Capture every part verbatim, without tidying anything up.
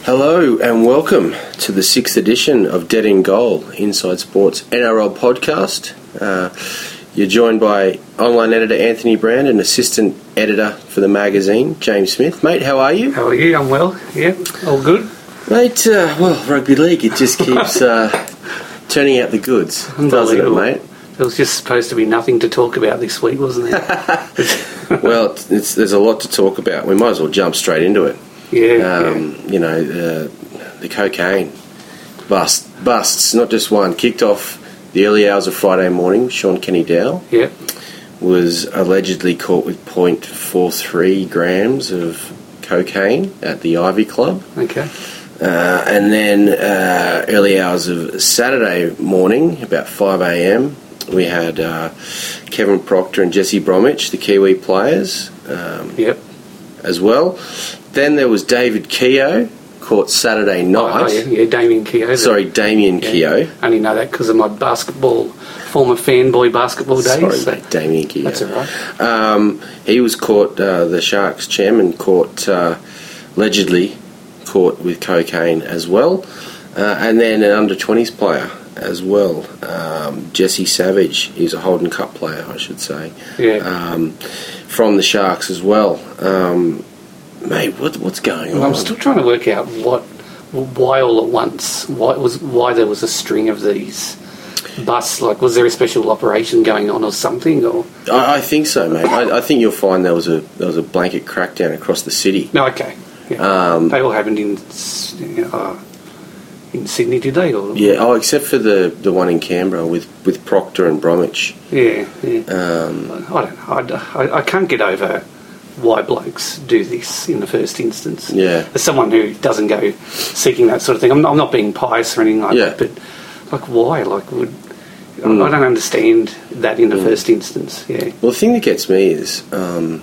Hello and welcome to the sixth edition of Dead in Goal, Inside Sports N R L podcast. Uh, you're joined by online editor Anthony Brand and assistant editor for the magazine, James Smith. Mate, how are you? How are you? I'm well. Yeah, all good. Mate, uh, well, rugby league, it just keeps uh, turning out the goods, doesn't it, mate? There was just supposed to be nothing to talk about this week, wasn't there? Well, it's, there's a lot to talk about. We might as well jump straight into it. Yeah, um, yeah. You know, uh, the cocaine bust, busts, not just one. Kicked off the early hours of Friday morning. Sean Kenny-Dowell yeah. was allegedly caught with point four three grams of cocaine at the Ivy Club. Okay. Uh, and then uh, early hours of Saturday morning, about five a.m, we had uh, Kevin Proctor and Jesse Bromwich, the Kiwi players, um, yep. as well. Then there was David Keogh, caught Saturday night. Oh, yeah, yeah, Damien Keogh. Sorry, Damien yeah. Keogh. I only know that because of my basketball, former fanboy basketball days. Sorry, so. mate, Damien Keogh. That's all right. Um, he was caught, uh, the Sharks chairman caught, uh, allegedly caught with cocaine as well. Uh, and then an under twenties player as well, um, Jesse Savage. He's a Holden Cup player, I should say. Yeah. Um, from the Sharks as well. Um, mate, what, what's going well, on? I'm still trying to work out what, why all at once. Why was why there was a string of these busts? Like, was there a special operation going on or something? Or I, I think so, mate. I, I think you'll find there was a there was a blanket crackdown across the city. no, okay. Yeah. Um, they all happened in uh, in Sydney, did they? Or Yeah, oh, except for the, the one in Canberra with, with Proctor and Bromwich. Yeah, yeah. Um, I don't know. I, I, I can't get over why blokes do this in the first instance. Yeah. As someone who doesn't go seeking that sort of thing, I'm not, I'm not being pious or anything like Yeah. that, but like why? Like would Mm. I don't understand that in the Mm. first instance. Yeah. Well, the thing that gets me is, um,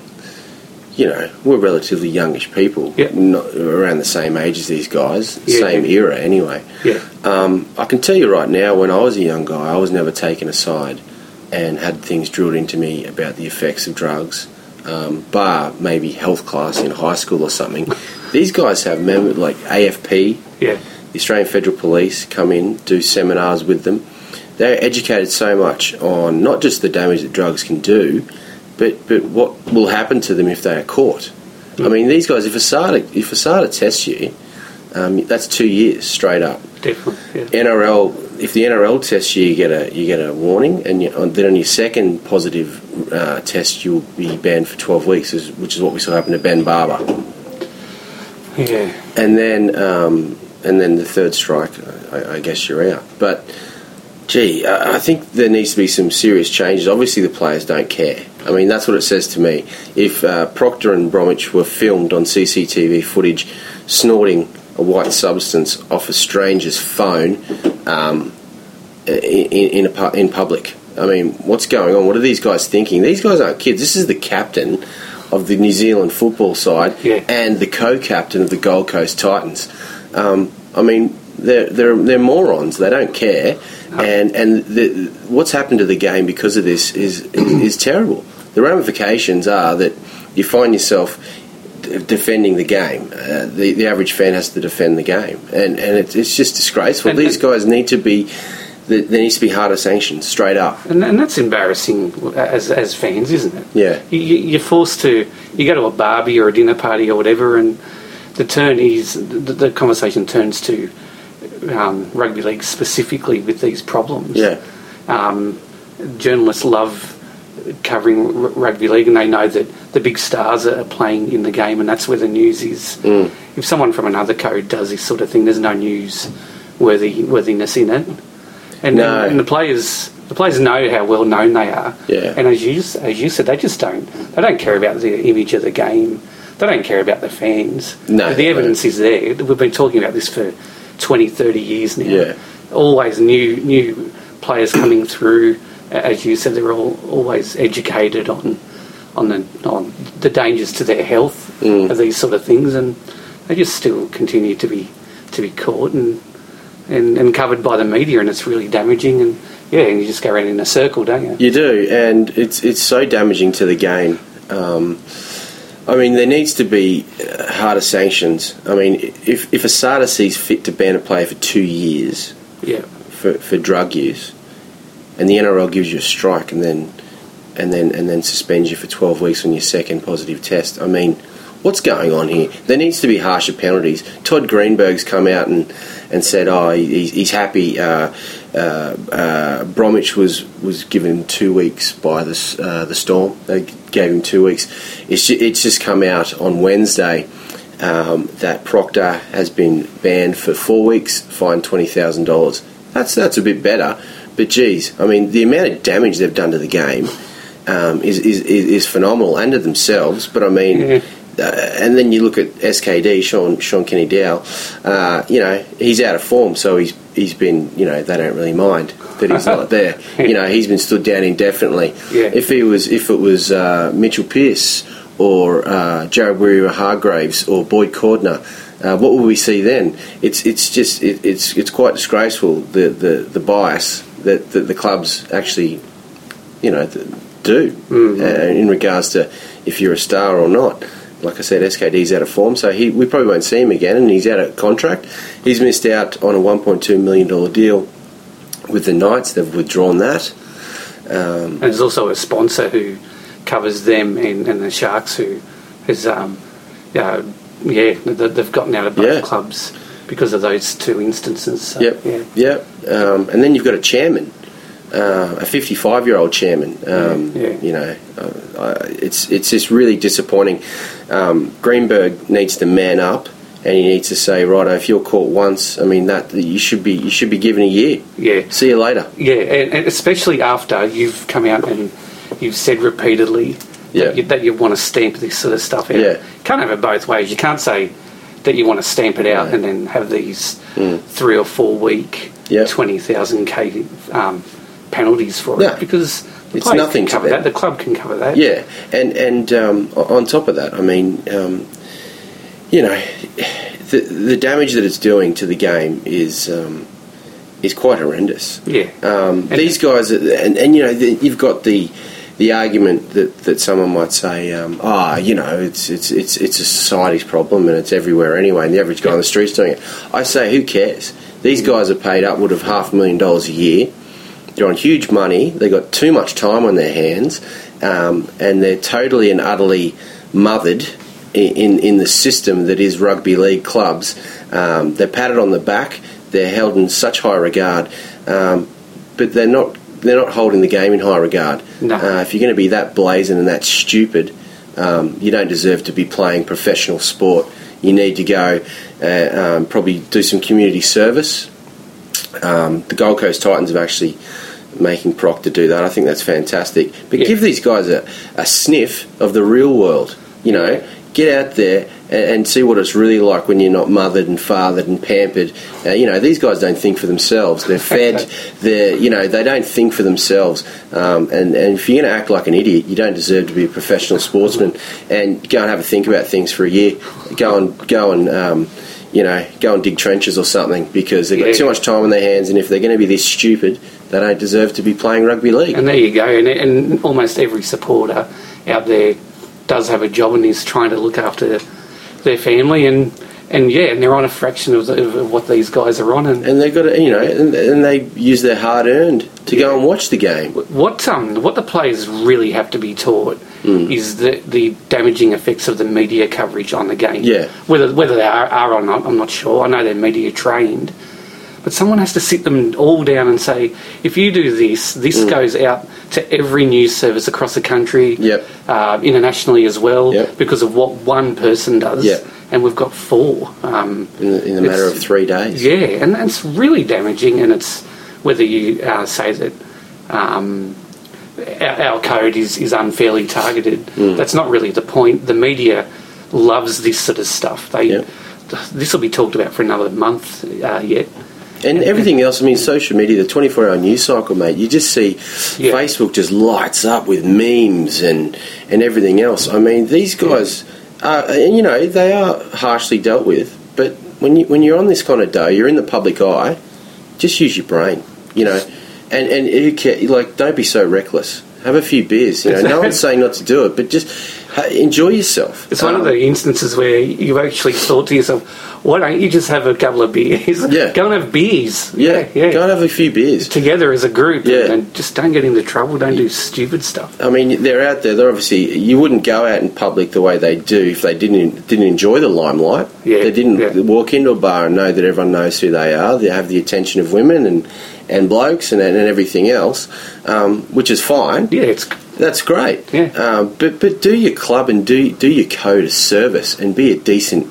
you know, we're relatively youngish people, Yeah. not around the same age as these guys, Yeah, same yeah. era anyway. Yeah. Um, I can tell you right now, when I was a young guy, I was never taken aside and had things drilled into me about the effects of drugs, um, bar maybe health class in high school or something. These guys have, mem- like A F P, Yeah. the Australian Federal Police come in, do seminars with them. They're educated so much on not just the damage that drugs can do, but, but what will happen to them if they are caught. Mm. I mean, these guys, if ASADA, if ASADA tests you, um, that's two years straight up. Definitely. Yeah. N R L, if the N R L tests you, you get a you get a warning, and you, then on your second positive uh, test, you'll be banned for twelve weeks, which is what we saw happen to Ben Barber. Yeah. And then um, and then the third strike, I, I guess you're out. But gee, I think there needs to be some serious changes. Obviously, the players don't care. I mean, that's what it says to me. If uh, Proctor and Bromwich were filmed on C C T V footage snorting a white substance off a stranger's phone um, in, in, a, in public, I mean, what's going on? What are these guys thinking? These guys aren't kids. This is the captain of the New Zealand football side yeah. and the co-captain of the Gold Coast Titans. Um, I mean, they're, they're, they're morons. They don't care. And and the, what's happened to the game because of this is, is is terrible. The ramifications are that you find yourself d- defending the game. Uh, the the average fan has to defend the game, and and it's, it's just disgraceful. And, These and, guys need to be. There needs to be harder sanctions, straight up. And, and that's embarrassing as as fans, isn't it? Yeah. You, you're forced to. You go to a barbie or a dinner party or whatever, and the turn is the, the conversation turns to. Um, rugby league specifically with these problems. Yeah. Um, journalists love covering r- rugby league, and they know that the big stars are playing in the game, and that's where the news is. Mm. If someone from another code does this sort of thing, there's no news worthy worthiness in it. And, no. and, and the players, the players know how well known they are. Yeah. And as you as you said, they just don't. They don't care about the image of the game. They don't care about the fans. No. The evidence is there. We've been talking about this for twenty, thirty years now. Yeah. Always new new players coming through. As you said, they're all always educated on on the on the dangers to their health mm. of these sort of things, and they just still continue to be to be caught and, and and covered by the media, and it's really damaging. And yeah, and you just go around in a circle, don't you? You do, and it's it's so damaging to the game. Um, I mean, there needs to be uh, harder sanctions. I mean, if if Asada sees fit to ban a player for two years Yeah. for, for drug use, and the N R L gives you a strike and then and then and then suspends you for twelve weeks on your second positive test, I mean, what's going on here? There needs to be harsher penalties. Todd Greenberg's come out and, and said, oh, he, he's happy. Uh, uh, uh, Bromwich was, was given two weeks by the, uh, the Storm. They gave him two weeks. It's, ju- it's just come out on Wednesday um, that Proctor has been banned for four weeks, fined twenty thousand dollars. That's, that's a bit better. But, geez, I mean, the amount of damage they've done to the game um, is, is, is phenomenal, and to themselves. But, I mean... Yeah. Uh, and then you look at S K D, Sean Sean Kenny Dow. Uh, you know, he's out of form, so he's he's been. You know, they don't really mind that he's not there. You know, he's been stood down indefinitely. Yeah. If he was, if it was uh, Mitchell Pearce or uh, Jared Warrior-Hargraves or Boyd Cordner, uh, what will we see then? It's it's just it, it's it's quite disgraceful, the the, the bias that, that the clubs actually, you know, do mm-hmm. uh, in regards to if you're a star or not. Like I said, S K D's out of form, so he, we probably won't see him again, and he's out of contract. He's missed out on a one point two million dollars deal with the Knights. They've withdrawn that. Um, and there's also a sponsor who covers them and, and the Sharks who has, um, uh, yeah, they've gotten out of both yeah. clubs because of those two instances. So, yep, yeah. yep. Um, and then you've got a chairman. Uh, a fifty-five-year-old chairman, um, yeah, yeah. you know, uh, it's it's just really disappointing. Um, Greenberg needs to man up, and he needs to say, righto, if you're caught once, I mean that you should be you should be given a year. Yeah. See you later. Yeah, and, and especially after you've come out and you've said repeatedly yeah. that, you, that you want to stamp this sort of stuff out. Yeah. You can't have it both ways. You can't say that you want to stamp it out no. and then have these mm. three or four week yep. twenty thousand K um, penalties for no. it, because the it's nothing can cover to that. The club can cover that. Yeah, and and um, on top of that, I mean, um, you know, the the damage that it's doing to the game is um, is quite horrendous. Yeah, um, these guys, are, and and you know, the, you've got the the argument that, that someone might say, um, ah, you know, it's it's it's it's a society's problem and it's everywhere anyway, and the average guy on the street's doing it. I say, who cares? These guys are paid upward of half a million dollars a year. They're on huge money. They've got too much time on their hands, um, and they're totally and utterly mothered in, in, in the system that is rugby league clubs. Um, they're patted on the back. They're held in such high regard, um, but they're not. They're not holding the game in high regard. No. Uh, if you're going to be that brazen and that stupid, um, you don't deserve to be playing professional sport. You need to go uh, um, probably do some community service. Um, the Gold Coast Titans have actually making Proctor do that. I think that's fantastic. But yeah. give these guys a, a sniff of the real world. You know, yeah. get out there and, and see what it's really like when you're not mothered and fathered and pampered. Uh, you know, these guys don't think for themselves. They're fed. They're, you know, they don't think for themselves. Um, and, and if you're going to act like an idiot, you don't deserve to be a professional sportsman. And go and have a think about things for a year. Go and go and. Um, You know, go and dig trenches or something, because they've got yeah. too much time on their hands, and if they're going to be this stupid, they don't deserve to be playing rugby league. And there you go. And, and almost every supporter out there does have a job and is trying to look after their family, and, and yeah, and they're on a fraction of, the, of what these guys are on. And, and they've got to, you know, and, and they use their hard earned to yeah. go and watch the game. What um, what the players really have to be taught mm. is the the damaging effects of the media coverage on the game. Yeah. Whether whether they are, are or not, I'm not sure. I know they're media trained, but someone has to sit them all down and say, if you do this, this mm. goes out to every news service across the country, yep. uh, internationally as well, yep. because of what one person does. Yep. And we've got four. Um, in the, in the matter of three days. Yeah, and it's really damaging, and it's whether you uh, say that um, our, our code is, is unfairly targeted. Mm. That's not really the point. The media loves this sort of stuff. They yep. This will be talked about for another month uh, yet. And everything else, I mean, social media, the twenty-four hour news cycle, mate, you just see yeah. Facebook just lights up with memes and, and everything else. I mean, these guys, are, and you know, they are harshly dealt with, but when, you, when you're on this kind of dough, you're in the public eye, just use your brain, you know, and, and it, like, don't be so reckless. Have a few beers, you know. No one's saying not to do it, but just Hey, enjoy yourself. It's one um, of the instances where you've actually thought to yourself, why don't you just have a couple of beers? Yeah. Go and have beers. Yeah, yeah. go and have a few beers. Together as a group. Yeah. And, and just don't get into trouble. Don't do stupid stuff. I mean, they're out there. They're obviously, you wouldn't go out in public the way they do if they didn't didn't enjoy the limelight. Yeah, They didn't yeah. walk into a bar and know that everyone knows who they are. They have the attention of women and, and blokes and, and everything else, um, which is fine. Yeah, it's That's great. Yeah. Um, but but do your club and do do your code a service and be a decent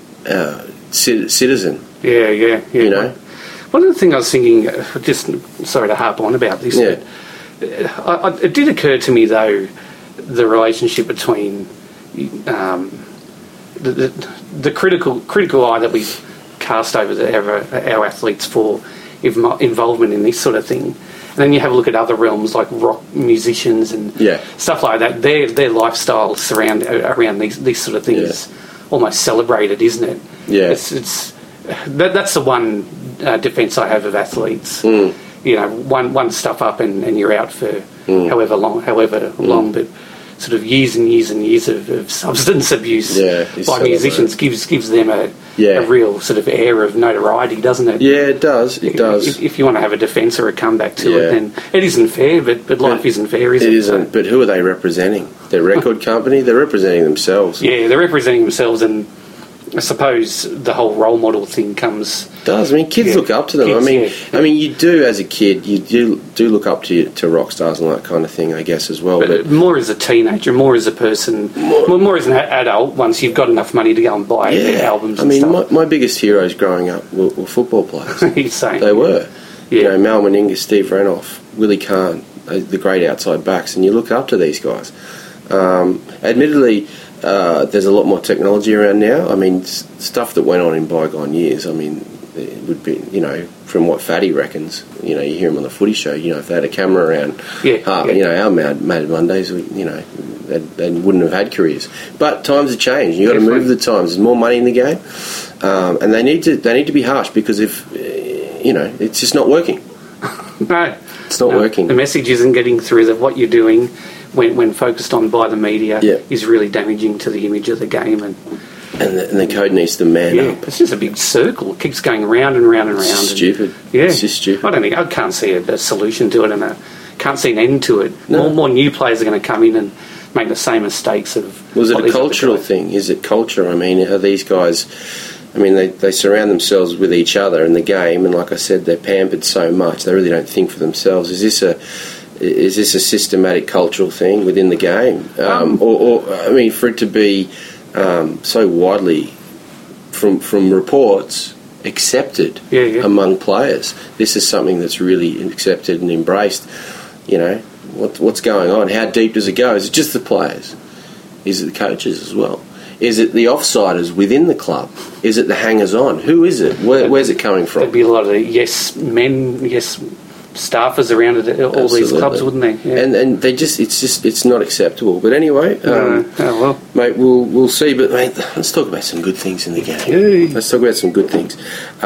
uh, ci- citizen. yeah, yeah, yeah. You know. One of the things I was thinking, uh, just sorry to harp on about this, Yeah. but uh, I, I, it did occur to me though the relationship between um, the, the the critical critical eye that we cast over the, our, our athletes for inv- involvement in this sort of thing. And then you have a look at other realms like rock musicians and Yeah. stuff like that. Their their lifestyle surround around these these sort of things Yeah. almost celebrated, isn't it? Yeah. It's it's that, that's the one uh, defence I have of athletes. Mm. You know, one one stuff up and, and you're out for Mm. however long, however long, but sort of years and years and years of, of substance abuse Yeah, it's by musicians gives gives them a, Yeah. a real sort of air of notoriety, doesn't it? Yeah, it does. It does. If, if you want to have a defence or a comeback to Yeah. it, then it isn't fair, but, but life But isn't fair, is It it? isn't. But who are they representing? Their record company? They're representing themselves. Yeah, they're representing themselves, and I suppose the whole role model thing comes... It does. I mean, kids Yeah. look up to them. Kids, I mean, yeah. I mean, you do as a kid. You do do look up to to rock stars and that kind of thing, I guess, as well. But, But, more as a teenager, more as a person, More- more, more as an a- adult, once you've got enough money to go and buy yeah, albums I and mean, stuff. my, my biggest heroes growing up were, were football players. He's saying. They were. Yeah. You know, Mal Meninga, Steve Renouf, Willie Kahn, uh, the great outside backs, and you look up to these guys. Um, admittedly, uh, there's a lot more technology around now. I mean, s- stuff that went on in bygone years. I mean, it would be, you know, from what Fatty reckons. You know, you hear him on the footy show. You know, if they had a camera around, Yeah, uh, yeah. you know, our Mad, Mad Mondays, we- you know, they, they wouldn't have had careers. But times have changed. You've got to move Definitely. with the times. There's more money in the game, um, and they need to they need to be harsh because if uh, you know, it's just not working. No. It's not No, working. The message isn't getting through that what you're doing when, when focused on by the media Yeah. is really damaging to the image of the game. And And the, and the code needs to man yeah, up. it's just a big circle. It keeps going round and round and round. It's and- stupid. Yeah. It's just stupid. I don't think, I can't see a, a solution to it, and I can't see an end to it. No. More, more new players are going to come in and make the same mistakes of... Was it what a these other cultural guys- thing? Is it culture? I mean, are these guys... I mean, they, they surround themselves with each other in the game, and like I said, they're pampered so much, they really don't think for themselves. Is this a... Is this a systematic cultural thing within the game? Um, Um, or, or, I mean, for it to be um, so widely, from from reports, accepted Yeah, yeah. among players, this is something that's really accepted and embraced. You know, what, what's going on? How deep does it go? Is it just the players? Is it the coaches as well? Is it the offsiders within the club? Is it the hangers-on? Who is it? Where, where's it coming from? There'd be a lot of yes men, yes staffers around at all these Absolutely. clubs, wouldn't they? Yeah. And and they just it's just it's not acceptable. But anyway, um, Uh, oh, well. mate, we'll we'll see. But mate, let's talk about some good things in the game. Yay. Let's talk about some good things.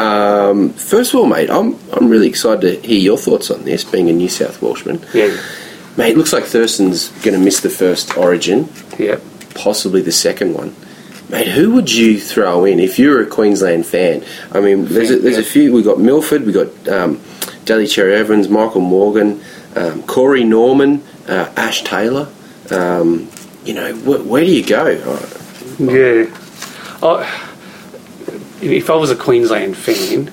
Um, first of all, mate, I'm I'm really excited to hear your thoughts on this. Being a New South Welshman, Yeah. mate, it looks like Thurston's going to miss the first Origin, Yeah. possibly the second one. Mate, who would you throw in if you were a Queensland fan? I mean, there's a, there's a few. We got Milford, we got um, Daly Cherry Evans, Michael Morgan, um, Corey Norman, uh, Ash Taylor. Um, you know, wh- where do you go? Yeah. I, if I was a Queensland fan,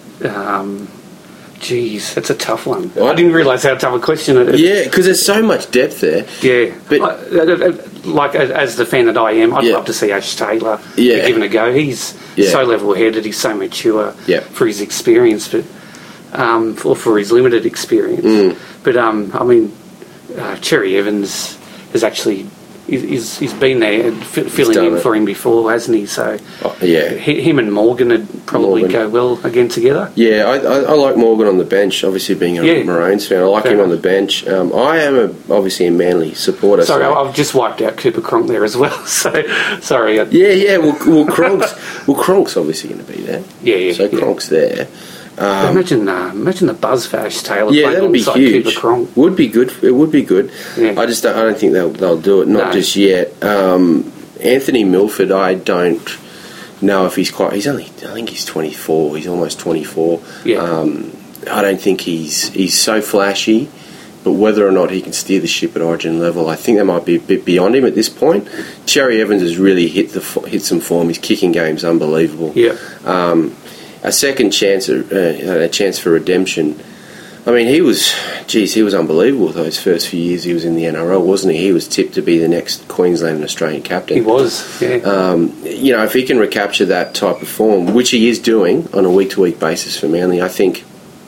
um, geez, that's a tough one. I didn't realise how tough a question it is. Yeah, because there's so much depth there. Yeah. But- I, I- I- like, as, as the fan that I am, I'd Yeah. love to see Ash Taylor Yeah. given a go. He's Yeah. so level-headed, he's so mature Yeah. for his experience, but um, or for his limited experience. Mm. But, um, I mean, uh, Cherry Evans has actually... He's, he's been there and f- filling done in it. for him before, hasn't he? So Oh, yeah. he, him and Morgan would probably Morgan. go well again together. Yeah, I, I, I like Morgan on the bench. Obviously, being a Yeah. Maroons fan, I like Fair him on the enough. bench. Um, I am a, obviously a Manly supporter. Sorry, so- I- I've just wiped out Cooper Cronk there as well. So sorry. I- Yeah, yeah. Well, well, Kronk's, well, Kronk's obviously going to be there. Yeah, yeah, So yeah. Kronk's there. Um, imagine, uh, imagine the buzz for Ash Taylor yeah, playing that'd be alongside huge. Cooper Cronk. Would be good. It would be good. Yeah. I just don't, I don't think they'll they'll do it. Not No, No. just yet. Um, Anthony Milford, I don't know if he's quite. He's only, I think he's twenty-four. He's almost twenty-four. Yeah. Um, I don't think he's he's so flashy, but whether or not he can steer the ship at Origin level, I think that might be a bit beyond him at this point. Cherry Evans has really hit the hit some form. His kicking game's unbelievable. Yeah. Um, a second chance, uh, a chance for redemption. I mean, he was, geez, he was unbelievable those first few years he was in the N R L, wasn't he? He was tipped to be the next Queensland and Australian captain. He was, yeah. Um, you know, if he can recapture that type of form, which he is doing on a week-to-week basis for Manly, I think,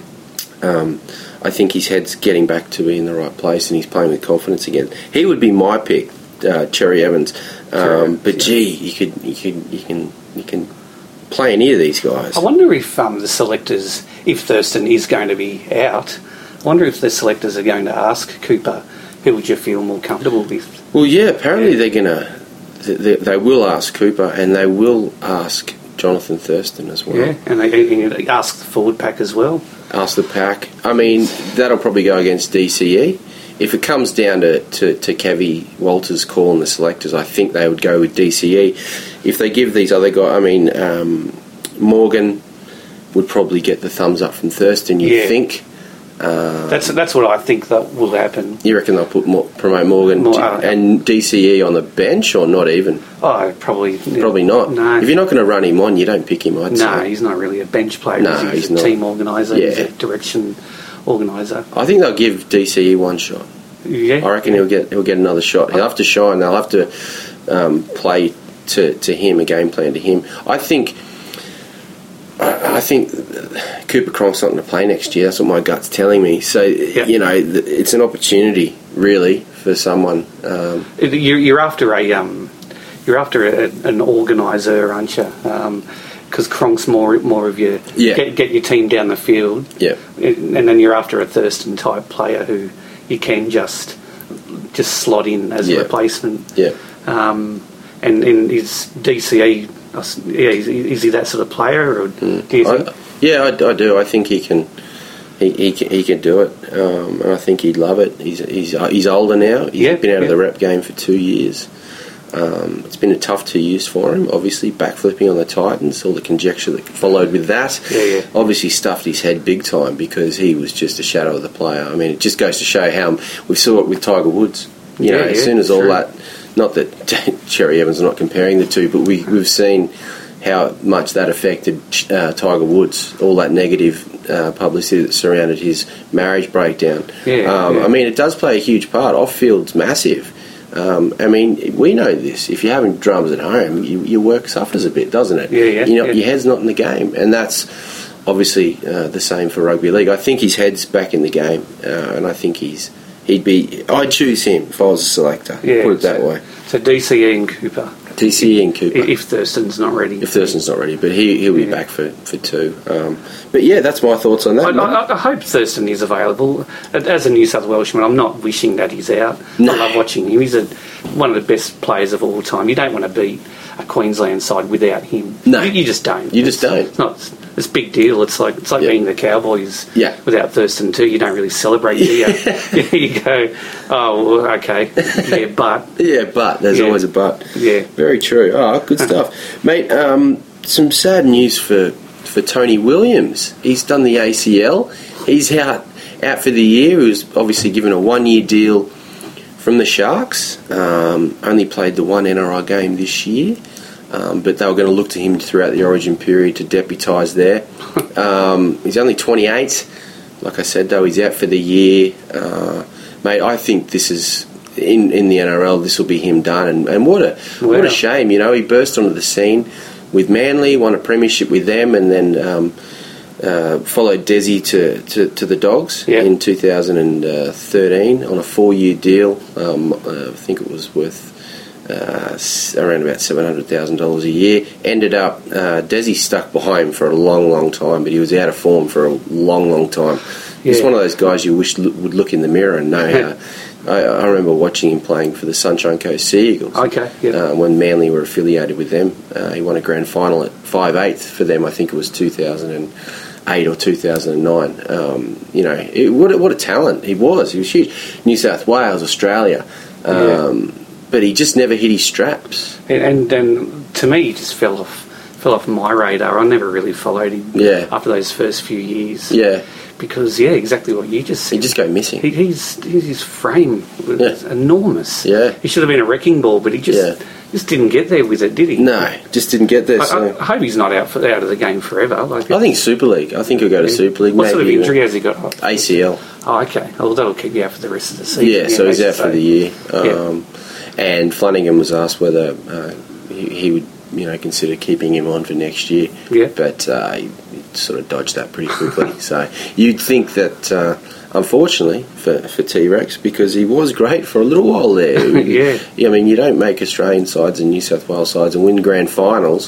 um, I think his head's getting back to be in the right place and he's playing with confidence again. He would be my pick, uh, Cherry Evans. Um, but gee, you could, you could, you can, you can play any of these guys. I wonder if um, the selectors, if Thurston is going to be out, I wonder if the selectors are going to ask Cooper, who would you feel more comfortable with? Well, yeah, apparently yeah. they're going to, they, they will ask Cooper and they will ask Jonathan Thurston as well. Yeah, and they, they ask the forward pack as well. Ask the pack. I mean, that'll probably go against D C E. If it comes down to, to, to Kevy Walters' call and the selectors, I think they would go with D C E. If they give these other guys, I mean, um, Morgan would probably get the thumbs up from Thurston, you yeah. think. Um, that's that's what I think that will happen. You reckon they'll put more, promote Morgan more, to, uh, and D C E on the bench or not even? Oh, probably. Probably not. No. If you're not going to run him on, you don't pick him, I'd no, say. No, he's not really a bench player. No, he's, he's a not. team organiser. Yeah. He's a direction organiser. I think they'll give D C E one shot. Yeah. I reckon he'll get he'll get another shot. He'll have to shine. They'll have to um, play to, to him, a game plan to him. I think I, I think Cooper Cronk's not going to play next year. That's what my gut's telling me. So yeah. you know, it's an opportunity really for someone. Um, you're, you're after a um, you're after a, an organiser, aren't you? Um, because Cronk's more more of your yeah. get, get your team down the field. Yeah, and then you're after a Thurston type player who you can just just slot in as yeah. a replacement. Yeah. Um, and and is D C E? Yeah, is, is he that sort of player? Or mm. do you think? I, yeah, I, I do. I think he can. He he can, he can do it, um, and I think he'd love it. He's he's he's older now. He's yeah, been out yeah. of the rep game for two years. Um, it's been a tough two years for him, obviously, backflipping on the Titans, all the conjecture that followed with that. Yeah, yeah. Obviously stuffed his head big time because he was just a shadow of the player. I mean, it just goes to show how we saw it with Tiger Woods. You yeah, know, yeah, as soon as all true. that, not that Cherry Evans is not comparing the two, but we, we've seen how much that affected uh, Tiger Woods, all that negative uh, publicity that surrounded his marriage breakdown. Yeah, um, yeah. I mean, it does play a huge part. Off-field's massive. Um, I mean, we know this. If you're having drums at home, you, your work suffers a bit, doesn't it? Yeah, yeah. You know, yeah. your head's not in the game, and that's obviously uh, the same for rugby league. I think his head's back in the game, uh, and I think he's he'd be. I'd choose him if I was a selector. Yeah, put it that so, way. So D C E and Cooper. D C E and Cooper. If Thurston's not ready. If Thurston's not ready, but he he'll be yeah. back for for two. Um, but yeah, that's my thoughts on that. I, I, I hope Thurston is available. As a New South Welshman, I'm not wishing that he's out. No. I love watching him. He's a, one of the best players of all time. You don't want to beat a Queensland side without him. No. You, you just don't. You just it's, don't. It's not. It's a big deal. It's like it's like Yeah. being the Cowboys. Yeah. Without Thurston too, you don't really celebrate. Do you? You go, oh, well, okay, yeah, but Yeah, but there's Yeah. always a but. Yeah. Very true. Oh, good stuff, mate. Um, some sad news for for Tony Williams. He's done the A C L. He's out out for the year. He was obviously given a one year deal from the Sharks. Um, only played the one N R I game this year. Um, but they were going to look to him throughout the Origin period to deputise there. Um, he's only twenty-eight. Like I said, though, he's out for the year. Uh, mate, I think this is, in, in the N R L, this will be him done. And, and what a Wow. what a shame, you know. He burst onto the scene with Manly, won a premiership with them, and then um, uh, followed Desi to, to, to the Dogs Yeah. in two thousand thirteen on a four-year deal. Um, uh, I think it was worth Uh, around about seven hundred thousand dollars a year. Ended up, uh, Desi stuck behind him for a long, long time, but he was out of form for a long, long time. He's Yeah. one of those guys you wish lo- would look in the mirror and know how. I, I remember watching him playing for the Sunshine Coast Sea Eagles. Okay, yeah. Uh, when Manly were affiliated with them. Uh, he won a grand final at five eighth for them, I think it was two thousand eight or two thousand nine. Um, you know, it, what, a, what a talent he was. He was huge. New South Wales, Australia. Um, Yeah. but he just never hit his straps. And, and then to me, he just fell off fell off my radar. I never really followed him Yeah. after those first few years. Yeah. Because, yeah, exactly what you just said. He just go missing. He, he's, his frame was Yeah. enormous. Yeah. He should have been a wrecking ball, but he just Yeah. just didn't get there with it, did he? No, just didn't get there. I, So. I hope he's not out for, out of the game forever. Like, I think Super League. I think he'll go to Super League. what sort of maybe, injury uh, has he got? A C L. Oh, okay. Well, that'll keep you out for the rest of the season. Yeah, so he's out for the year. Um, Yeah. And Flanagan was asked whether uh, he, he would, you know, consider keeping him on for next year. Yeah. But uh, he, he sort of dodged that pretty quickly. So you'd think that, uh, unfortunately, for, for T-Rex, because he was great for a little while there. Yeah. I mean, you don't make Australian sides and New South Wales sides and win grand finals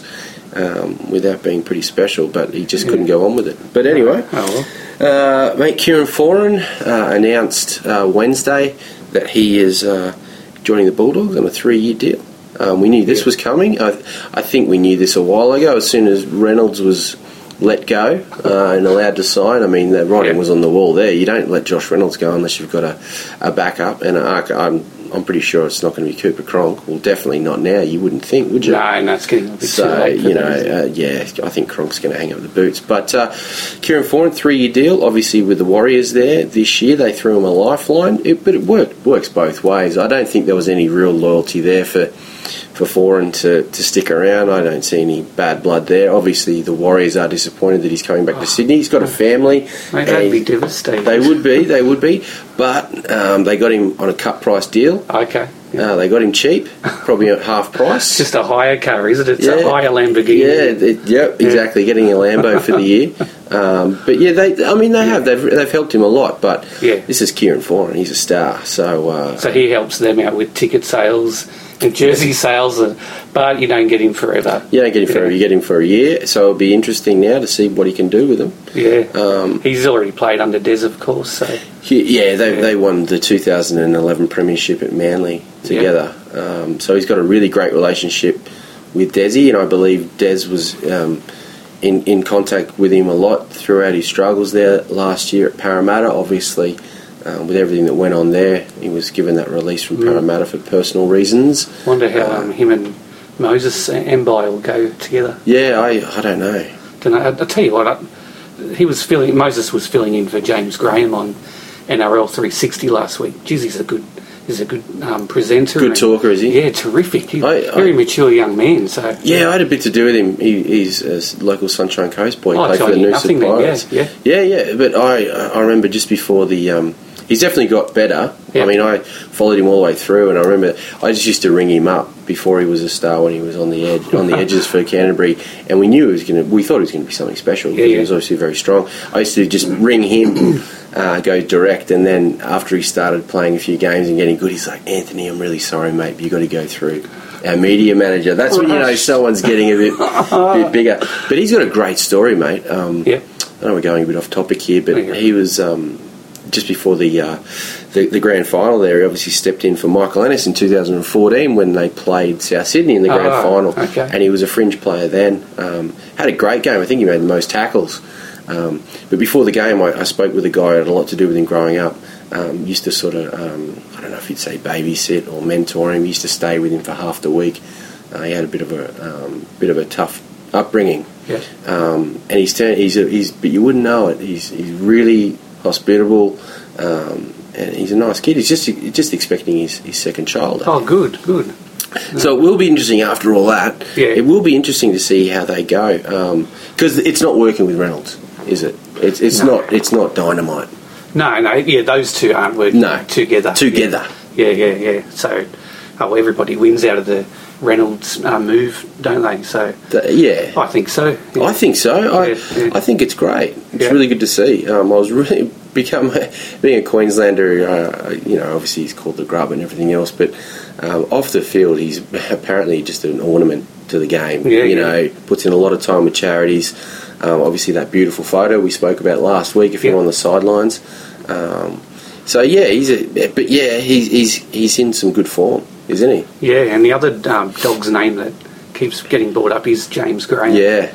um, without being pretty special, but he just couldn't go on with it. But anyway, Oh, well. uh, mate, Kieran Foran uh, announced uh, Wednesday that he is uh, joining the Bulldogs on a three-year deal. Um, we knew this Yeah. was coming. I, I think we knew this a while ago. As soon as Reynolds was let go uh, and allowed to sign, I mean, the writing Yeah. was on the wall there. You don't let Josh Reynolds go unless you've got a, a backup. And I, I'm I'm pretty sure it's not going to be Cooper Cronk. Well, definitely not now. You wouldn't think, would you? No, no, it's getting a bit too So, late for you know, that. uh, yeah, I think Cronk's going to hang up the boots. But uh, Kieran Foran, three-year deal, obviously with the Warriors there this year. They threw him a lifeline, it, but it worked, works both ways. I don't think there was any real loyalty there for for Foran to, to stick around. I don't see any bad blood there. Obviously, the Warriors are disappointed that he's coming back to Sydney. He's got a family. Mate, they'd and be devastated. They would be, they would be. But um, they got him on a cut-price deal. Okay. Uh, they got him cheap, probably at half price. It's just a higher car, isn't it? It's Yeah. a higher Lamborghini. Yeah, it, yep, exactly. Getting a Lambo for the year, um, but yeah, they. I mean, they have. They've, they've helped him a lot. But Yeah. this is Kieran Foran. He's a star. So, uh, So he helps them out with ticket sales and jersey sales, and, but you don't get him forever. you don't get him for you get him for a year. So it'll be interesting now to see what he can do with them. Yeah. Um, He's already played under Des, of course. So He, yeah, they Yeah. they won the two thousand eleven Premiership at Manly together. Um, so he's got a really great relationship with Desi, and I believe Des was um, in in contact with him a lot throughout his struggles there last year at Parramatta. Obviously, uh, with everything that went on there, he was given that release from Parramatta for personal reasons. wonder how Uh, um, him and Moses Mbai will go together. Yeah, I I don't know. Don't know. I, I tell you what, I, he was filling. Moses was filling in for James Graham on N R L three sixty last week. Jeez, he's a good, he's a good um, presenter. Good and- talker, is he? Yeah, terrific. He's I- a very I- mature young man. So Yeah, I had a bit to do with him. He, he's a local Sunshine Coast boy. He Oh, played for telling the you Noosa nothing then, Pirates. yeah, yeah, yeah. But I, I remember just before the, um, he's definitely got better. Yeah. I mean, I followed him all the way through, and I remember I just used to ring him up before he was a star when he was on the edge, on the edges for Canterbury, and we knew he was going to. We thought he was going to be something special. Yeah, because yeah. He was obviously very strong. I used to just ring him. Uh, go direct, and then after he started playing a few games and getting good, he's like, Anthony, I'm really sorry, mate, but you got to go through our media manager. That's when you know someone's getting a bit, bit bigger. But he's got a great story, mate. Um, Yeah. I know we're going a bit off topic here, but Yeah. he was um, just before the, uh, the the grand final there. He obviously stepped in for Michael Ennis in two thousand fourteen when they played South Sydney in the grand Oh, final, okay. and he was a fringe player then. Um, had a great game. I think he made the most tackles. Um, but before the game, I, I spoke with a guy who had a lot to do with him growing up. Um, used to sort of, um, I don't know if you'd say babysit or mentor him. He used to stay with him for half the week. Uh, he had a bit of a um, bit of a tough upbringing, Yeah. um, and he's turned. He's, a, he's but you wouldn't know it. He's he's really hospitable, um, and he's a nice kid. He's just just expecting his, his second child. Oh, good, good. So it will be interesting after all that. Yeah. It will be interesting to see how they go because it's not working with Reynolds, is it? It's it's No. not it's not dynamite. No, no, yeah, those two aren't working No. together. Together. Yeah, yeah, yeah. yeah. So, oh, everybody wins out of the Reynolds uh, move, don't they? So, The- yeah. I think so. Yeah. I think so. I Yeah, yeah. I think it's great. It's Yeah. really good to see. Um, I was really become being a Queenslander. Uh, you know, obviously he's called the Grub and everything else, but um, off the field, he's apparently just an ornament to the game. Yeah, you yeah. know, puts in a lot of time with charities. Um, obviously, that beautiful photo we spoke about last week. If you're Yeah. on the sidelines, um, so yeah, he's a, but yeah, he's he's he's in some good form, isn't he? Yeah, and the other um, dog's name that keeps getting brought up is James Graham. Yeah.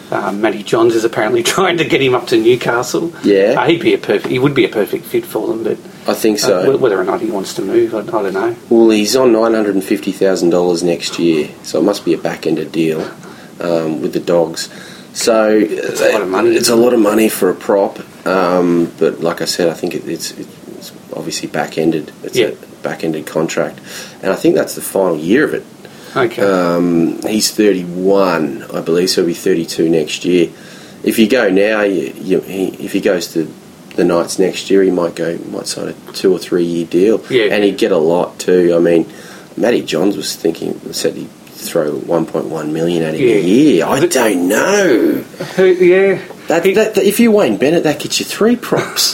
Um, Matty Johns is apparently trying to get him up to Newcastle. Yeah. Uh, he'd be a perfect. He would be a perfect fit for them, but I think so. Uh, whether or not he wants to move, I, I don't know. Well, he's on nine hundred and fifty thousand dollars next year, so it must be a back-ended deal um, with the Dogs. So it's a lot of money. It's a lot of money for a prop, um, but like I said, I think it, it's, it's obviously back-ended. It's yeah. a back-ended contract, and I think that's the final year of it. Okay. Um, he's thirty-one, I believe, so he'll be thirty-two next year. If you go now, you, you, he, if he goes to the Knights next year, he might go, might sign a two or three year deal, yeah. and he'd get a lot too. I mean, Matty Johns was thinking, said he'd throw one point one million at him yeah. a year. I don't know. Uh, yeah. That, he, that, that, if you're Wayne Bennett, that gets you three props.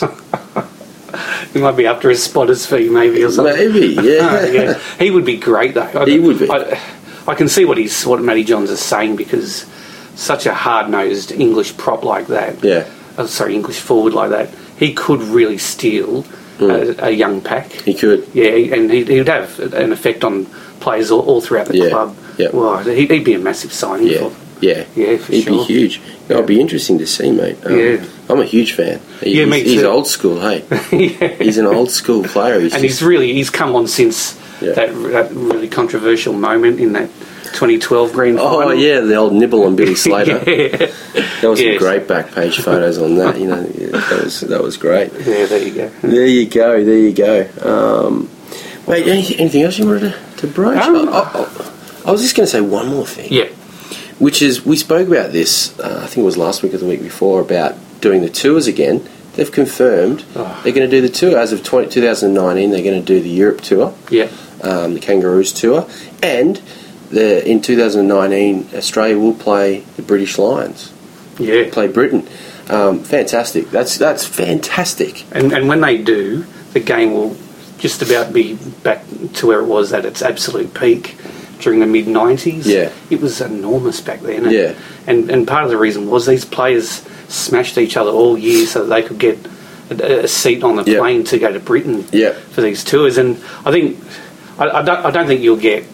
He might be after his spotter's fee, maybe, or something. Maybe, yeah. uh, yeah. He would be great, though. I, he would be. I, I can see what he's what Matty Johns is saying, because such a hard-nosed English prop like that, yeah. uh, sorry, English forward like that, he could really steal mm. a, a young pack. He could. Yeah, and he would have an effect on players all, all throughout the yeah. club. Yeah. Well, he'd, he'd be a massive signing yeah. for Yeah, yeah, for he'd sure. be huge. Yeah. It'd be interesting to see, mate. Um, yeah. I'm a huge fan. He, yeah, me he's, he's too. old school, hey? yeah. He's an old school player. He's and just, he's really, he's come on since yeah. that, that really controversial moment in that twenty twelve grand oh, final. yeah, the old nibble on Billy Slater. yeah. There was yes. some great back page photos on that. You know, yeah, that was that was great. Yeah, there you go. There you go. There you go. Um, wait, anything, anything else you wanted to, to broach? Um, I, I, I was just going to say one more thing. Yeah. Which is, we spoke about this, uh, I think it was last week or the week before, about doing the tours again. They've confirmed oh. they're going to do the tour. As of twenty, twenty nineteen, they're going to do the Europe tour, yeah, um, the Kangaroos tour, and the, in two thousand nineteen, Australia will play the British Lions. Yeah. Play Britain. Um, fantastic. That's that's fantastic. And, and when they do, the game will just about be back to where it was at its absolute peak during the mid nineties. Yeah. It was enormous back then. And, Yeah. And, and part of the reason was these players smashed each other all year so that they could get a, a seat on the Yeah. plane to go to Britain Yeah. for these tours. And I think, I, I, don't, I don't think you'll get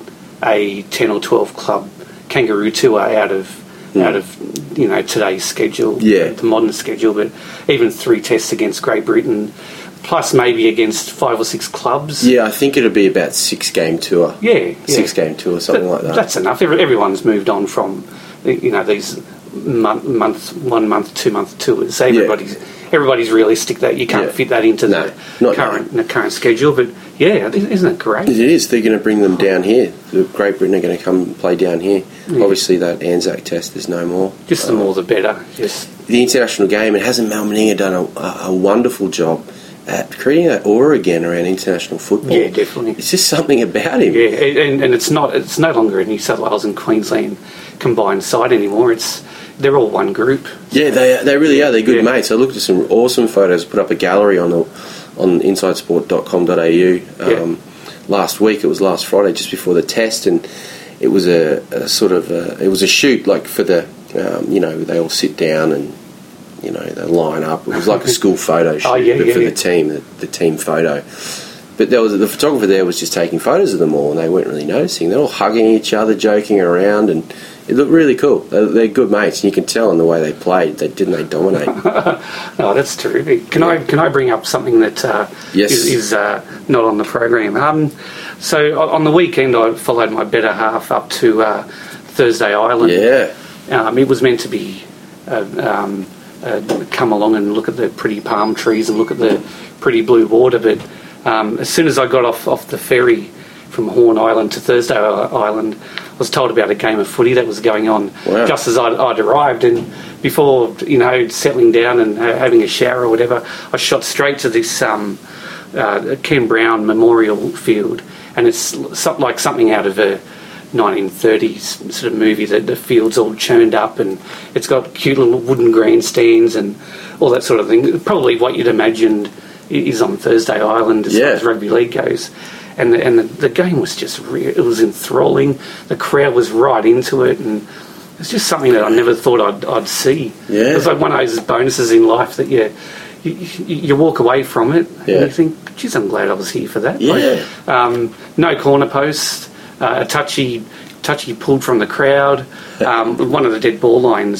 a ten or twelve club Kangaroo tour out of mm. out of you know today's schedule, yeah. the modern schedule, but even three tests against Great Britain, plus maybe against five or six clubs. Yeah, I think it'll be about six game tour. Yeah, yeah. Six game tour, something But like that. That's enough. Every, everyone's moved on from you know these month, month one month, two month tours. So everybody's yeah. everybody's realistic that you can't yeah. fit that into no, the current the current schedule. But yeah, isn't it great? It is. They're going to bring them down here. The Great Britain are going to come play down here. Yeah. Obviously, that Anzac Test is no more. Just the um, more the better. Just the international game. And hasn't Mal Meninga done a, a wonderful job at creating that aura again around international football? Yeah, definitely. It's just something about him. Yeah, and, and it's not. It's no longer a New South Wales and Queensland combined side anymore. It's they're all one group. Yeah, they they really are. They're good yeah. mates. I looked at some awesome photos. Put up a gallery on the on inside sport dot com dot a u um, yeah. last week. It was last Friday, just before the test, and it was a, a sort of a, it was a shoot like for the um, you know they all sit down and you know they line up. It was like a school photo shoot, oh, yeah, but yeah, for yeah. the team, the, the team photo. But there was the photographer there was just taking photos of them all, and they weren't really noticing. They're all hugging each other, joking around, and it looked really cool. They're, they're good mates, and you can tell in the way they played. They didn't they dominate? Oh, that's terrific. Can yeah. I can I bring up something that uh, yes. is, is uh, not on the program? Um, so on the weekend, I followed my better half up to uh, Thursday Island. Yeah, um, it was meant to be uh, um, uh, come along and look at the pretty palm trees and look at the pretty blue water, but um, as soon as I got off off the ferry from Horn Island to Thursday Island, I was told about a game of footy that was going on wow. just as I'd, I'd arrived. And before, you know, settling down and ha- having a shower or whatever, I shot straight to this um, uh, Ken Brown Memorial Field. And it's some, like something out of a nineteen thirties sort of movie, that the field's all churned up and it's got cute little wooden grandstands and all that sort of thing. Probably what you'd imagined is on Thursday Island as yeah. far as rugby league goes. And the, and the, the game was just re- it was enthralling. The crowd was right into it, and it's just something that I never thought I'd, I'd see. Yeah. It was like one of those bonuses in life that you you, you walk away from it yeah. and you think, geez, I'm glad I was here for that. Yeah. Like, um, no corner post, uh, a touchy touchy pulled from the crowd. Um, one of the dead ball lines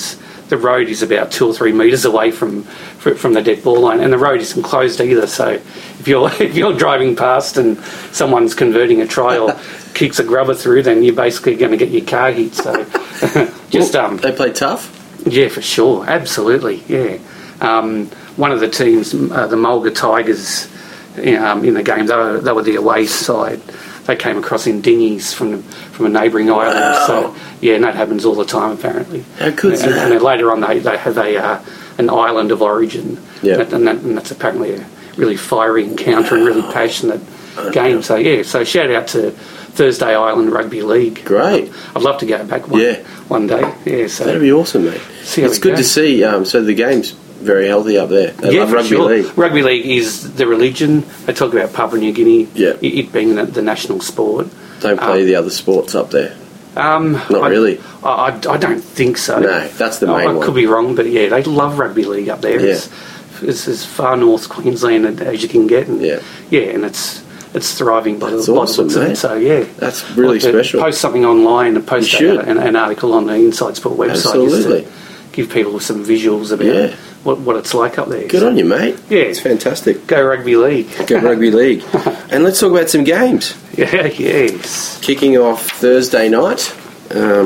the road is about two or three metres away from from the dead ball line, and the road isn't closed either. So if you're if you're driving past and someone's converting a try or kicks a grubber through, then you're basically going to get your car hit. So just well, um, they play tough. Yeah, for sure, absolutely, yeah. Um, one of the teams, uh, the Mulga Tigers, um, in the game, they were, they were the away side. They came across in dinghies from from a neighbouring island. Wow. So yeah, and that happens all the time apparently. How good's and, that? And then later on, they they have a uh, an island of origin. Yeah, and, that, and, that, and that's apparently a really fiery encounter and really passionate game. So yeah, so shout out to Thursday Island Rugby League. Great. Um, I'd love to go back one Yeah. one day. Yeah, so that'd be awesome, mate. See how It's we good go. to see. Um, so the game's very healthy up there. They yeah, love for rugby sure. league. Rugby league is the religion. They talk about Papua New Guinea, Yeah. it, it being the, the national sport. Don't play Um, the other sports up there. Um, Not I, really. I, I, I don't think so. No, that's the I, main I one. could be wrong, but yeah, they love rugby league up there. Yeah. It's, it's as far north Queensland as you can get. And Yeah. yeah, and it's it's thriving by That's the by the awesome, looks of it. mate. So yeah, That's really Like to special. Post something online and post You should. a, an, an article on the Inside Sport website Absolutely. just to give people some visuals about Yeah. what, what it's like up there. Good So, on you, mate. Yeah. It's fantastic. Go rugby league. Go rugby league. And let's talk about some games. Yeah, yes. Kicking off Thursday night, um,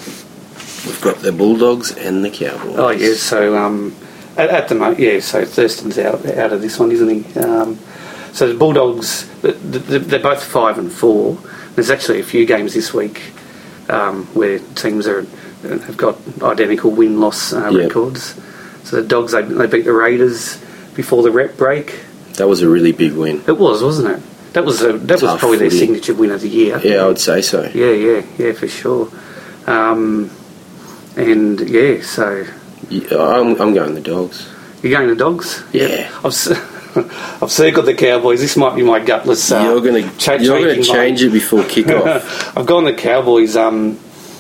we've got the Bulldogs and the Cowboys. Oh yeah, so um, at, at the moment, yeah. So Thurston's out out of this one, isn't he? Um, so the Bulldogs, the, the, they're both five and four. There's actually a few games this week um, where teams are have got identical win loss uh, Yep. records. So the Dogs they, they beat the Raiders before the rep break. That was a really big win. It was, wasn't it? That was a, that was Tough probably their footy. signature win of the year. Yeah, I would say so. Yeah, yeah, yeah, for sure. Um, and yeah, so Yeah, I'm, I'm going the Dogs. you're going to Dogs? Yeah. I've, c- I've circled the Cowboys. This might be my gutless. Uh, you're going to cha- you're going to changing change mind. it before kick-off. I've gone the Cowboys um,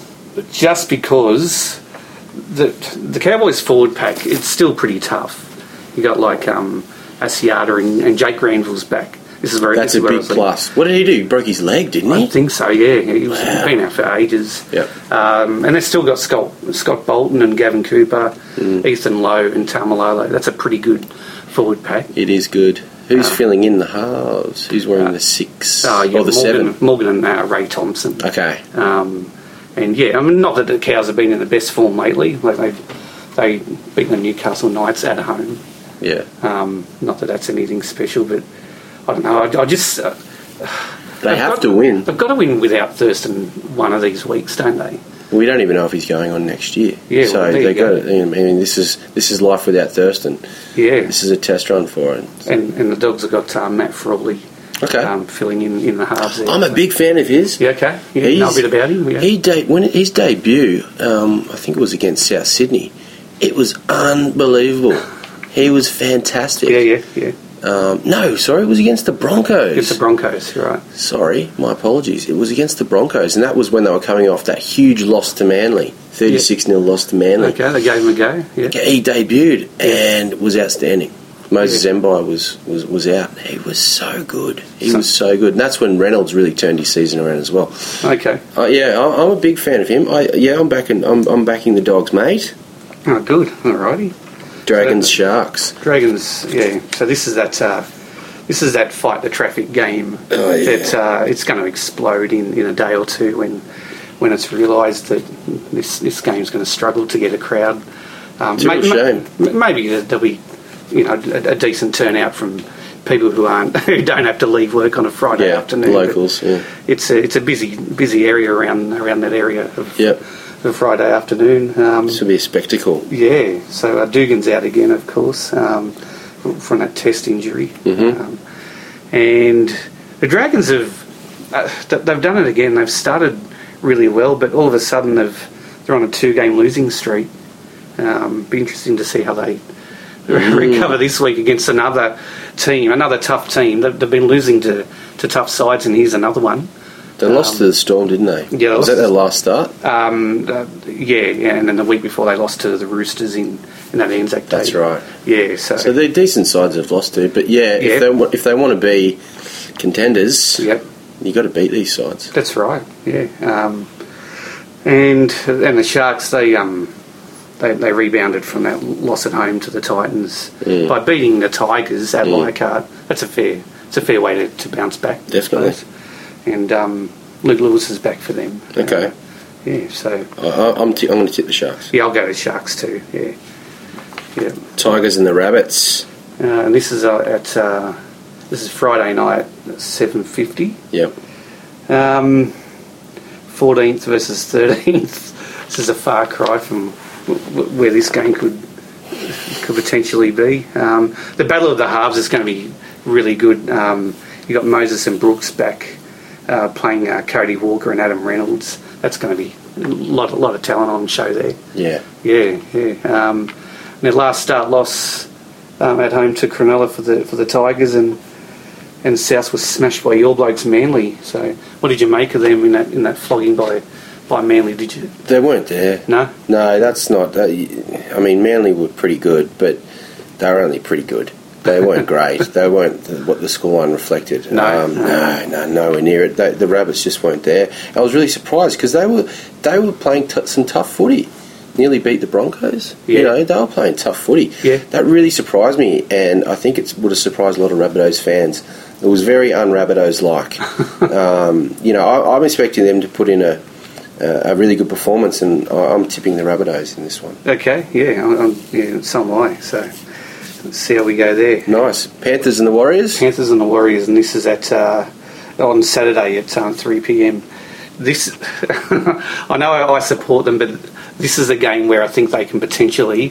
just because the the Cowboys forward pack, it's still pretty tough. You got like um, Asiata and, and Jake Granville's back. This is very. That's this a is where I big was thinking. plus. What did he do? He broke his leg, didn't I he? think so, yeah. He's Wow. been out for ages. Yep. Um, and they've still got Scott, Scott Bolton and Gavin Cooper, Mm. Ethan Lowe and Tamalolo. That's a pretty good forward pack. It is good. Who's Uh, filling in the halves? Who's wearing the six Oh, yeah, or the Morgan, seven? Morgan and uh, Ray Thompson. Okay. Um, and yeah, I mean, not that the Cows have been in the best form lately. Like they they beat the Newcastle Knights at home. Yeah. Um, not that that's anything special, but I don't know. I, I just uh, They they've have got- to win. They've got to win without Thurston one of these weeks, don't they? We don't even know if he's going on next year. Yeah, So well, there they you go. got. I mean, this is this is life without Thurston. Yeah. This is a test run for it. And, and the Dogs have got um, Matt Frawley Okay. um, filling in in the halves there. I'm a big fan of his. Yeah, okay. Yeah, He's- know a bit about him. Yeah. He de- when his debut, um, I think it was against South Sydney. It was unbelievable. He was fantastic. yeah, yeah, yeah. Um, no, sorry, it was against the Broncos. Against the Broncos, you're right. Sorry, my apologies. It was against the Broncos, and that was when they were coming off that huge loss to Manly, thirty-six nil loss to Manly. Okay, they gave him a go. Yeah. He debuted and was outstanding. Moses Mbai was, was, was out. He was so good. He So- was so good. And that's when Reynolds really turned his season around as well. Okay. Uh, yeah, I, I'm a big fan of him. I, yeah, I'm backing. I'm, I'm backing the Dogs, mate. Oh, good. Alrighty. Dragons, So- Sharks. Dragons. Yeah. So this is that. Uh, this is that fight the traffic game Oh, yeah. that uh, it's going to explode in, in a day or two when when it's realised that this this game's going to struggle to get a crowd. Um, It's a real shame. m- maybe there'll be, you know, a, a decent turnout from people who aren't who don't have to leave work on a Friday Yeah, afternoon. but locals. Yeah. It's a it's a busy busy area around around that area of, Yep. of Friday afternoon. Um, This will be a spectacle. yeah, so uh, Dugan's out again, of course, um, from that test injury. Mhm. Um, and the Dragons have uh, th- they've done it again. They've started really well, but all of a sudden they've they're on a two-game losing streak. Um, be interesting to see how they recover this week against another team, another tough team. They've, they've been losing to, to tough sides, and here's another one. They lost to the Storm, didn't they? Yeah, they Was lost that to- their last start? Um, uh, yeah, yeah, and then the week before they lost to the Roosters in, in that Anzac Day. That's right. Yeah, so, So they're decent sides they've lost to, but yeah, Yeah. if they wa- if they want to be contenders, yep, you got to beat these sides. that's right. Yeah, um, and and the Sharks they um they, they rebounded from that loss at home to the Titans Mm. by beating the Tigers at Mm. Leichhardt. That's a fair, it's a fair way to, to bounce back. I Definitely. suppose. And um, Luke Lewis is back for them. Okay. Uh, yeah, so I, I- I'm, t- I'm going to tip the Sharks. yeah, I'll go with Sharks too. Yeah, yeah. Tigers and the Rabbits. Uh, and this is uh, at uh, this is Friday night at seven fifty. Yep. Um, fourteenth versus thirteenth. This is a far cry from w- w- where this game could could potentially be. Um, the Battle of the Halves is going to be really good. Um, you got Moses and Brooks back uh, playing uh, Cody Walker and Adam Reynolds. That's going to be a lot, a lot of talent on show there. Yeah. Yeah, yeah. Um, and their last start loss um, at home to Cronulla for the for the Tigers, and and South was smashed by your blokes Manly. So, what did you make of them in that in that flogging by by Manly? Did you? They weren't there. No. No, that's not. That, I mean, Manly were pretty good, but they were only pretty good. They weren't great. They weren't the, what the scoreline reflected. No, um, no. no, no, nowhere near it. They, the Rabbits just weren't there. I was really surprised because they were they were playing t- some tough footy. Nearly beat the Broncos. Yeah. You know, they were playing tough footy. Yeah. That really surprised me, and I think it would have surprised a lot of Rabbitohs fans. It was very un-Rabbitohs-like. um, you know, I, I'm expecting them to put in a uh, a really good performance, and I- I'm tipping the Rabbitohs in this one. Okay, yeah, I'm, I'm, yeah, so am I. So, let's see how we go there. Nice. Panthers and the Warriors? Panthers and the Warriors, and this is at uh, on Saturday at um, three p m. This, I know I, I support them, but this is a game where I think they can potentially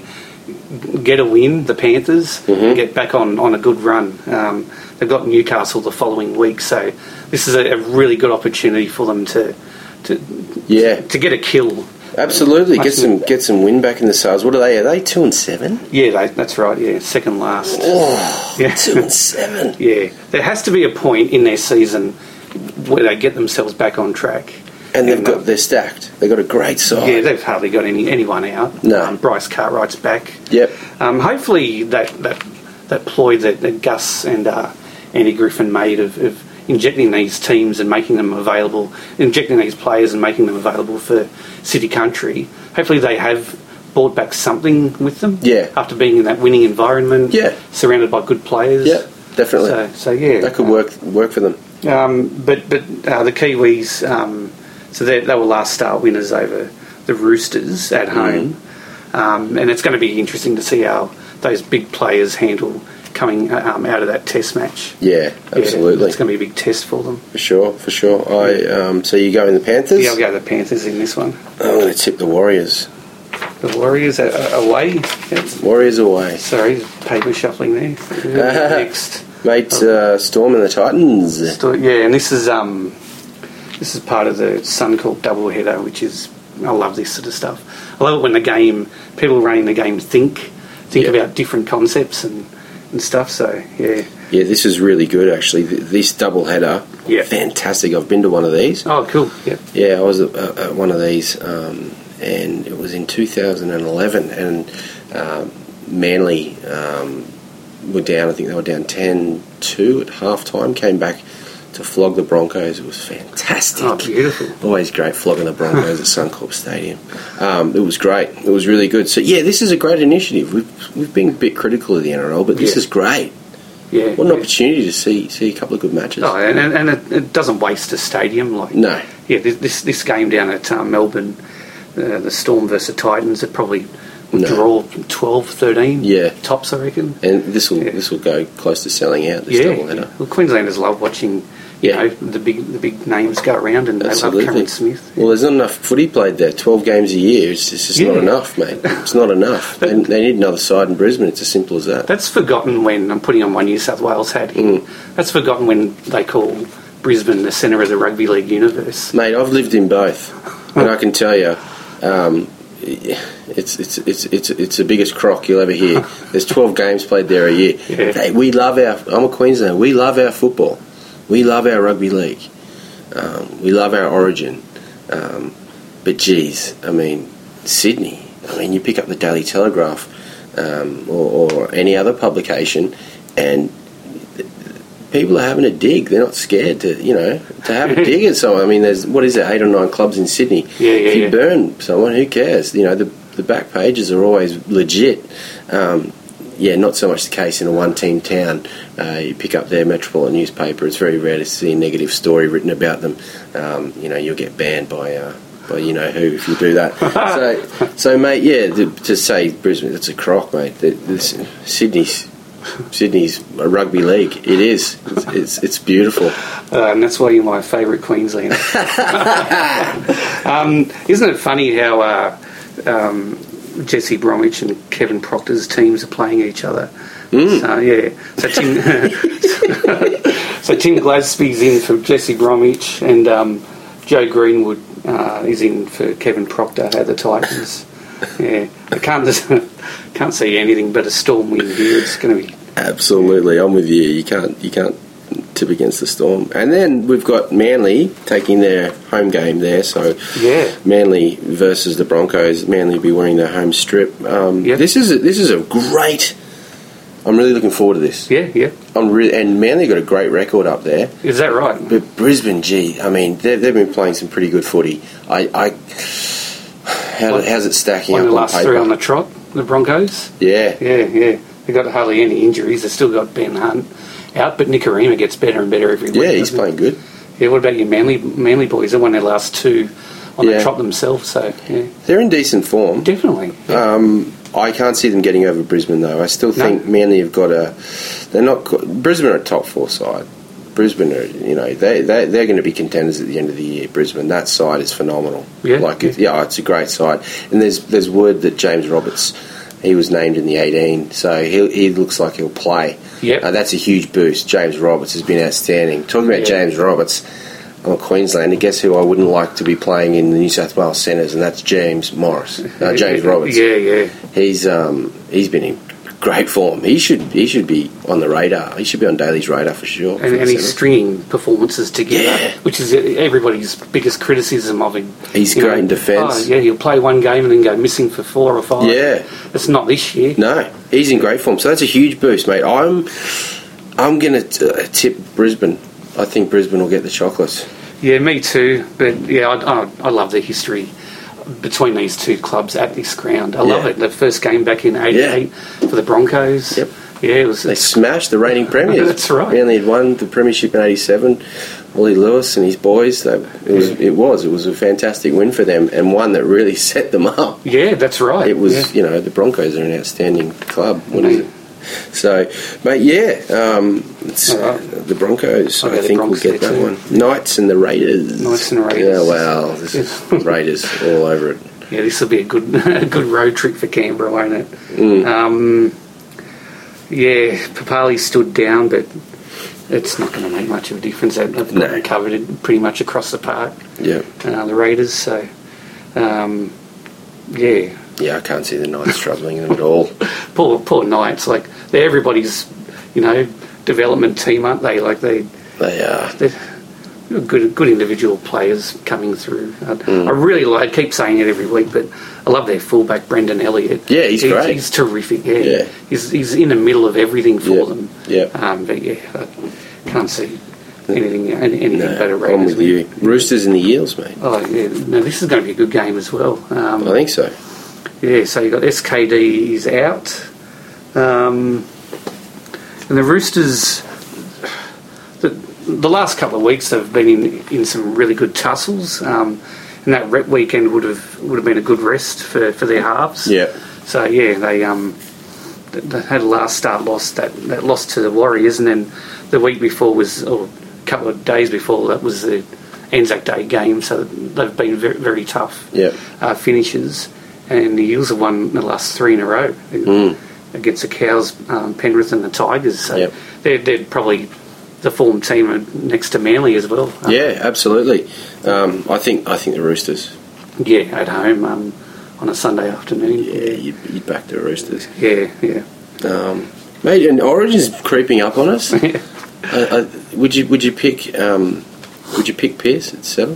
get a win, the Panthers, Mm-hmm. and get back on, on a good run. Um, they've got Newcastle the following week, so this is a, a really good opportunity for them to to, Yeah. to get a kill. Absolutely. Get Must some be- get some win back in the sales. What are they? Are they two and seven? Yeah, they, that's right, yeah, second last. Oh, Yeah. two and seven. Yeah, there has to be a point in their season where they get themselves back on track. And they've And, got uh, they're stacked. They've got a great side. Yeah, they've hardly got any anyone out. No. Um, Bryce Cartwright's back. Yep. Um, hopefully that, that that ploy that, that Gus and uh, Andy Griffin made of, of injecting these teams and making them available, injecting these players and making them available for City Country. Hopefully they have brought back something with them. Yeah. After being in that winning environment. Yeah. Surrounded by good players. Yeah, definitely. So, so yeah. That could work work for them. Um, but but uh, the Kiwis, um, so they, they were last start winners over the Roosters at home, um, and it's going to be interesting to see how those big players handle coming um, out of that Test match. Yeah, absolutely. Yeah, it's going to be a big test for them. For sure, for sure. I um, so you go in the Panthers? Yeah, I'll go the Panthers in this one. I'm going to tip the Warriors. The Warriors are, are away. It's, Warriors away. sorry, paper shuffling there. Next. Mate, uh, Storm and the Titans. So, yeah, and this is um, this is part of the Suncorp doubleheader, which is I love this sort of stuff. I love it when the game people running the game think think Yeah. about different concepts and, and stuff. So yeah, Yeah, this is really good actually. Th- This double header, Yeah. fantastic. I've been to one of these. oh cool, yeah, Yeah, I was at, at one of these, um, and it was in two thousand eleven, and um, Manly um, were down. I think they were down ten two at half time. Came back to flog the Broncos. It was fantastic. oh beautiful. Always great flogging the Broncos at Suncorp Stadium. Um, it was great. It was really good. So yeah, this is a great initiative. We've we've been a bit critical of the N R L, but this Yeah. is great. Yeah, What an yeah. opportunity to see see a couple of good matches. Oh, and, and and it, it doesn't waste a stadium like No. yeah. This this, this game down at um, Melbourne, uh, the Storm versus Titans, it probably would No. draw twelve, thirteen Yeah. tops, I reckon. And this will Yeah. this will go close to selling out. This Yeah, double header. well, Queenslanders love watching. You Yeah. know, the big the big names go around, and Absolutely. they love Cameron Smith. Well, there's not enough footy played there. Twelve games a year. It's just, it's not Yeah. enough, mate. It's not enough. they, they need another side in Brisbane. It's as simple as that. That's forgotten when I'm putting on my New South Wales hat here. Mm. That's forgotten when they call Brisbane the centre of the rugby league universe. Mate, I've lived in both, and I can tell you, um, it's it's it's it's it's the biggest crock you'll ever hear. There's twelve games played there a year. Yeah. They, we love our. I'm a Queenslander. We love our football. We love our rugby league. Um, we love our origin. Um, but geez, I mean, Sydney. I mean, you pick up the Daily Telegraph um, or, or any other publication, and people are having a dig. They're not scared to, you know, to have a dig at someone. I mean, there's what is it, eight or nine clubs in Sydney. Yeah, yeah, if you yeah. burn someone, who cares? You know, the the back pages are always legit. Um, yeah, not so much the case in a one-team town. Uh, you pick up their metropolitan newspaper, it's very rare to see a negative story written about them. Um, you know, you'll get banned by... Uh, Well, you know who if you do that. so, so mate, yeah, the, to say Brisbane, it's a crock, mate. The, this, Sydney's Sydney's a rugby league. It is. It's it's, it's beautiful. Uh, and that's why you're my favourite Queenslander. um, isn't it funny how uh, um, Jesse Bromwich and Kevin Proctor's teams are playing each other? Mm. So, yeah. So Tim, so Tim Gillespie's in for Jesse Bromwich, and um, Joe Greenwood uh, is in for Kevin Proctor at the Titans. Yeah, I can't just, can't see anything but a storm wind here. It's going to be absolutely. I'm with you. You can't you can't tip against the storm. And then we've got Manly taking their home game there. So yeah, Manly versus the Broncos. Manly will be wearing their home strip. Um, yep. This is a, this is a great. I'm really looking forward to this. Yeah, yeah. I'm really and Manly got a great record up there. Is that right? But Brisbane, gee, I mean, they've, they've been playing some pretty good footy. I. I How, Like, how's it stacking One up of the on last paper? three on the trot, the Broncos. Yeah. Yeah, yeah. They've got hardly any injuries. They've still got Ben Hunt out, but Nicarima gets better and better every week. Yeah, he's playing good. Yeah, what about your Manly Manly boys? They won their last two on Yeah. the trot themselves, so yeah. They're in decent form. Definitely. Yeah. Um, I can't see them getting over Brisbane, though. I still think No. Manly have got a... They're not... Brisbane are a top four side. Brisbane are, you know, they, they, they're going to be contenders at the end of the year. Brisbane, that side is phenomenal. Yeah, like yeah. It, yeah, it's a great side. And there's there's word that James Roberts, he was named in the eighteen, so he he looks like he'll play. Yep. Uh, that's a huge boost. James Roberts has been outstanding. Talking about Yeah. James Roberts, I'm a Queenslander. Guess who I wouldn't like to be playing in the New South Wales Centres, and that's James Morris. Uh, James Roberts. Yeah, yeah. He's um he's been in great form. He should he should be on the radar. He should be on Daly's radar for sure. And, for and the he's Centres. stringing performances together, Yeah. which is everybody's biggest criticism of him. He's You great know, in defence. Oh, yeah, he'll play one game and then go missing for four or five. Yeah. It's not this year. No, he's in great form. So that's a huge boost, mate. I'm I'm going to uh, tip Brisbane. I think Brisbane will get the chocolates. Yeah, me too. But yeah, I, I, I love the history between these two clubs at this ground. I love Yeah. it. The first game back in eighty-eight for the Broncos. Yep. Yeah, it was. They smashed the reigning premiers. That's right. Manly had won the premiership in eighty-seven. Ollie Lewis and his boys. They, it was Yeah. it was it was a fantastic win for them, and one that really set them up. Yeah, that's right. It was, Yeah. you know, the Broncos are an outstanding club. What is Mate. it? So, mate, yeah, um, it's, All right. the Broncos, I'll I go the think we'll Bronx get there that too. one. Knights and the Raiders. Knights and Raiders. Yeah, well, this is Raiders all over it. Yeah, this will be a good a good road trip for Canberra, won't it? Mm. Um, yeah, Papali stood down, but it's not going to make much of a difference. They've got No. them covered it pretty much across the park, Yeah, uh, the Raiders. So, um, yeah, yeah, I can't see the Knights troubling them at all. poor poor Knights. Like they're everybody's, you know, development team, aren't they? Like they They are. they're good good individual players coming through. I, Mm. I really like. I keep saying it every week, but I love their fullback Brendan Elliott. Yeah, he's great. He's terrific. Yeah, Yeah. He's he's in the middle of everything for Yeah. them. Yeah. Um, but yeah, I can't see anything anything No, better. I'm Raiders with win. you. Roosters and the Eels, mate. Oh yeah, no, this is going to be a good game as well. Um, I think so. Yeah, so you got S K D is out, um, and the Roosters. The, the last couple of weeks they've been in, in some really good tussles, um, and that rep weekend would have would have been a good rest for, for their halves. Yeah. So yeah, they um they, they had a last start loss that, that lost to the Warriors, and then the week before was or a couple of days before that was the Anzac Day game. So they've been very very tough Yeah. uh, finishes. And the Eels have won the last three in a row Mm. against the Cows, um, Penrith and the Tigers. So Yep. they're, they're probably the form team next to Manly as well. Um, Yeah, absolutely. Um, I think I think the Roosters. Yeah, at home um, on a Sunday afternoon. Yeah, you'd, you'd back the Roosters. Yeah, yeah. Um, mate, and Origin's creeping up on us. uh, uh, would you would you pick um, would you pick Pearce at seven?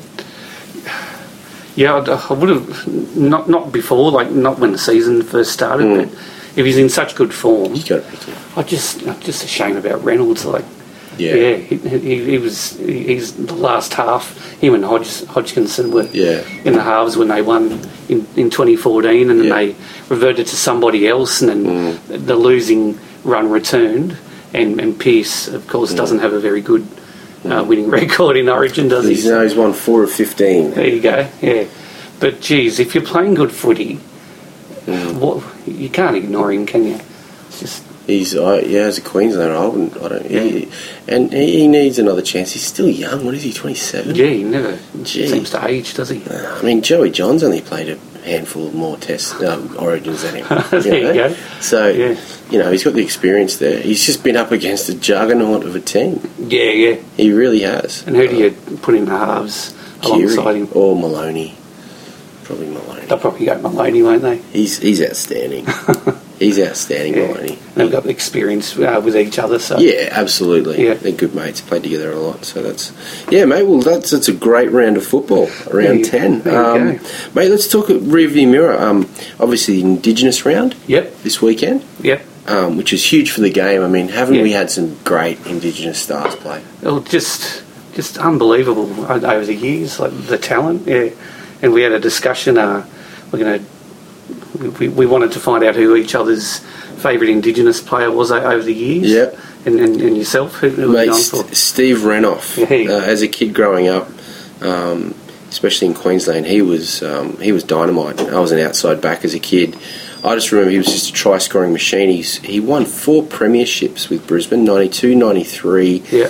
Yeah, I'd, I would have, not not before, like not when the season first started, Mm. but if he's in such good form, You got to pick him. I just, I'm just ashamed about Reynolds. Like, Yeah, yeah. He, he, he was. He, he's the last half. Him and Hodg, Hodgkinson were yeah. in the halves when they won in, in twenty fourteen, and then Yeah. they reverted to somebody else, and then Mm. the losing run returned. And, and Pearce, of course, Mm. doesn't have a very good uh, winning record in Origin, does he? He's, no, he's won four of fifteen. There you go. Yeah, but geez, if you're playing good footy, Mm. what you can't ignore him, can you? It's just He's uh, yeah, as a Queenslander, I wouldn't. I don't. Yeah. He, and he, he needs another chance. He's still young. What is he? Twenty-seven. yeah, he never Gee. seems to age, does he? I mean, Joey Johns only played a handful more Test um, Origins than him. There you go. So Yeah. you know, he's got the experience there. He's just been up against a juggernaut of a team. Yeah, yeah. He really has. And who do you put in the halves alongside Keary him? or Maloney? Probably Maloney. They'll probably go Maloney, won't they? He's he's outstanding. He's outstanding, Yeah. Maloney. They've got the experience uh, with each other, so Yeah, absolutely. Yeah. They're good mates. Played together a lot, so that's yeah, mate. Well, that's that's a great round of football. Round There you- ten, there you um, go. mate. Let's talk at rearview mirror. Um, obviously, the Indigenous round Yep, this weekend, yep. um, which is huge for the game. I mean, haven't Yeah. we had some great Indigenous stars play? Well, just just unbelievable o- over the years, like the talent. Yeah, and we had a discussion. Uh, we're going to we, we wanted to find out who each other's favourite Indigenous player was o- over the years. Yep. And, and, and yourself, who, who were Mate, you on St- for? Steve Renoff, Yeah. uh, as a kid growing up, um, especially in Queensland, he was um, he was dynamite. I was an outside back as a kid. I just remember he was just a try-scoring machine. He's, he won four premierships with Brisbane, ninety-two, ninety-three, Yeah,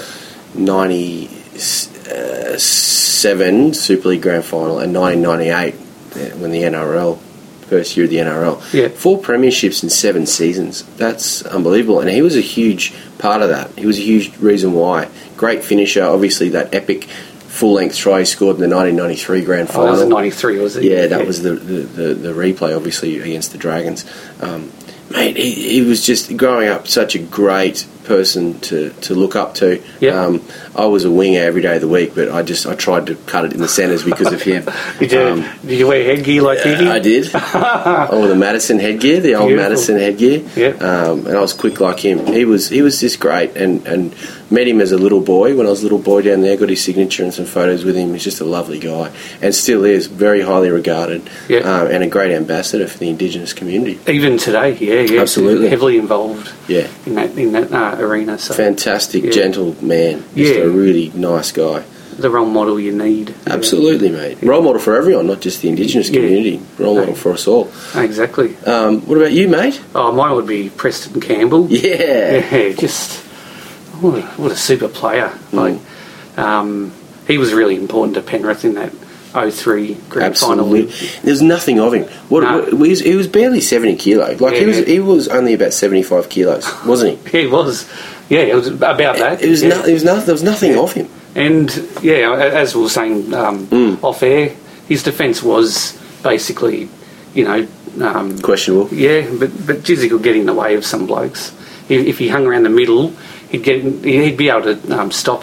ninety-seven Super League Grand Final, and nineteen ninety-eight uh, when the N R L, first year of the N R L. Yeah. Four premierships in seven seasons. That's unbelievable. And he was a huge part of that. He was a huge reason why. Great finisher, obviously that epic full-length try he scored in the nineteen ninety-three Grand oh, Final. that was ninety-three, was it? Yeah, that was the, the, the, the replay, obviously, against the Dragons. Um, mate, he, he was just, growing up, such a great person to, to look up to. Yeah. Um, I was a winger every day of the week, but I just I tried to cut it in the centres because of him. Did you, Um, did you wear headgear like he did? I did. Oh, the Madison headgear, the old Beautiful. Madison headgear. Yeah. Um, and I was quick like him. He was he was just great, and, and met him as a little boy when I was a little boy down there. Got his signature and some photos with him. He's just a lovely guy, and still is very highly regarded. Yeah. Um, and a great ambassador for the Indigenous community. Even today, yeah, yeah. Absolutely. Heavily involved Yeah. in that, in that uh, arena. So Fantastic, Yeah. gentle man. Just Yeah. a really nice guy. the role model you need. Absolutely, mate. Role model for everyone, not just the Indigenous Yeah. community. Role model for us all. Exactly. Um, what about you, mate? Oh, mine would be Preston Campbell. Yeah. Yeah, just what a, what a super player. Like, um, he was really important to Penrith in that oh three grand final. Absolutely. There's nothing of him. What, No. what- he, was, he was barely seventy kilos. Like he Yeah. was, he was only about seventy-five kilos, wasn't he? Yeah, he was. Yeah, it was about that. It was yeah. no, it was no, there was nothing Yeah. of him. And yeah, as we were saying um, Mm. off air, his defence was basically, you know, um, Questionable. yeah, but but Jizzy could get in the way of some blokes. If, if he hung around the middle, he'd get he'd be able to um, stop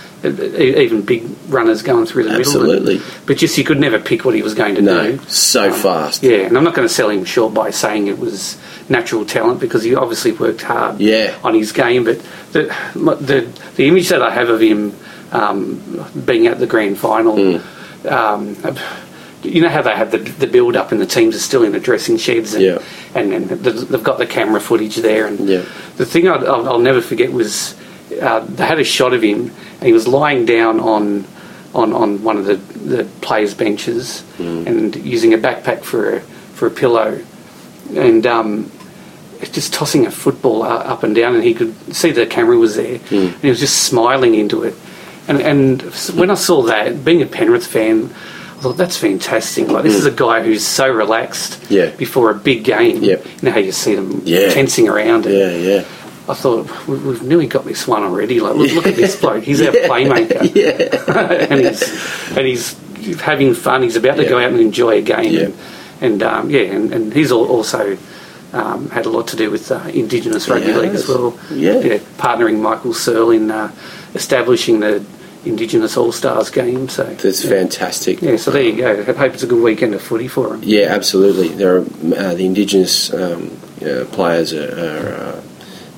e- even big runners going through the middle. Absolutely. And, but just he could never pick what he was going to No, do. so Um, fast. Yeah, and I'm not going to sell him short by saying it was natural talent because he obviously worked hard Yeah. on his game. But the the the image that I have of him um, being at the grand final, Mm. um, you know how they have the, the build up and the teams are still in the dressing sheds, and Yeah. and, and the, they've got the camera footage there. And Yeah. the thing I'd, I'll, I'll never forget was uh, they had a shot of him and he was lying down on. On, on one of the, the players' benches Mm. and using a backpack for a, for a pillow, and um, just tossing a football uh, up and down, and he could see the camera was there, Mm. and he was just smiling into it. And and when I saw that, being a Penrith fan, I thought that's fantastic. Like this Mm. is a guy who's so relaxed Yeah. before a big game. Yep. You know how you see them Yeah. tensing around. And Yeah, yeah. I thought we- we've nearly got this one already. Like look, look at this bloke, he's our playmaker. Yeah. and he's and he's having fun. He's about to Yeah. go out and enjoy a game, Yeah. and, and um, yeah, and, and he's al- also um, had a lot to do with uh, Indigenous rugby He league has. as well. Yeah. partnering Michael Searle in uh, establishing the Indigenous All Stars game. So That's yeah. fantastic. Yeah, so there you go. I hope it's a good weekend of footy for him. Yeah, absolutely. There are uh, the Indigenous um, uh, players are, are uh,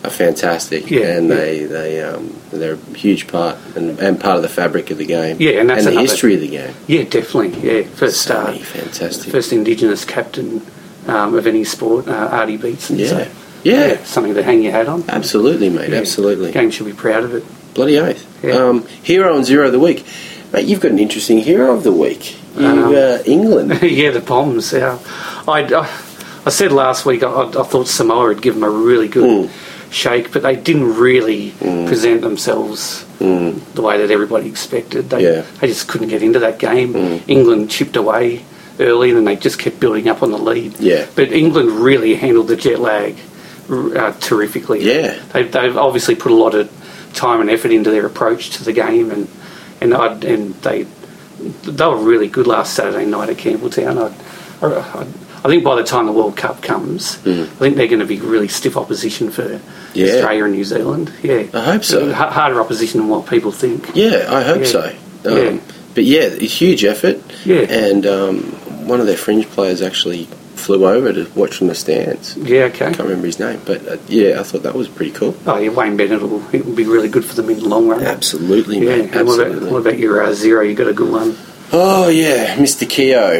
are fantastic, Yeah, and yeah. they they um, they're a huge part and, and part of the fabric of the game. Yeah, and that's the another- history of the game. Yeah, definitely. Yeah, first So uh, many fantastic. first Indigenous captain um, of any sport, uh, Artie Beetson. Yeah. So, Yeah. something to hang your hat on. Absolutely, mate. Yeah. Absolutely. The game should be proud of it. Bloody oath. Yeah. Um, hero and zero of the week, mate. You've got an interesting hero of the week. You, Um, uh, England. Yeah, the Poms. Yeah, I, I, I said last week I, I thought Samoa had given them a really good Mm. shake, but they didn't really Mm. present themselves Mm. the way that everybody expected. They, Yeah. they just couldn't get into that game. Mm. England chipped away early, and then they just kept building up on the lead. Yeah. But England really handled the jet lag uh, terrifically. Yeah. They, they've obviously put a lot of time and effort into their approach to the game, and and I and they they were really good last Saturday night at Campbelltown. I, I, I think by the time the World Cup comes, Mm. I think they're going to be really stiff opposition for Yeah. Australia and New Zealand. Yeah, I hope so. H- harder opposition than what people think. Yeah, I hope Yeah. so. Um, Yeah. But yeah, a huge effort. Yeah. And um, one of their fringe players actually flew over to watch from the stands. Yeah, okay. I can't remember his name, but uh, yeah, I thought that was pretty cool. Oh, yeah, Wayne Bennett will, it will be really good for them in the long run. Absolutely, Yeah, mate. and what Absolutely. about, what about your uh, zero? You got a good one. Oh yeah, Mister Keogh,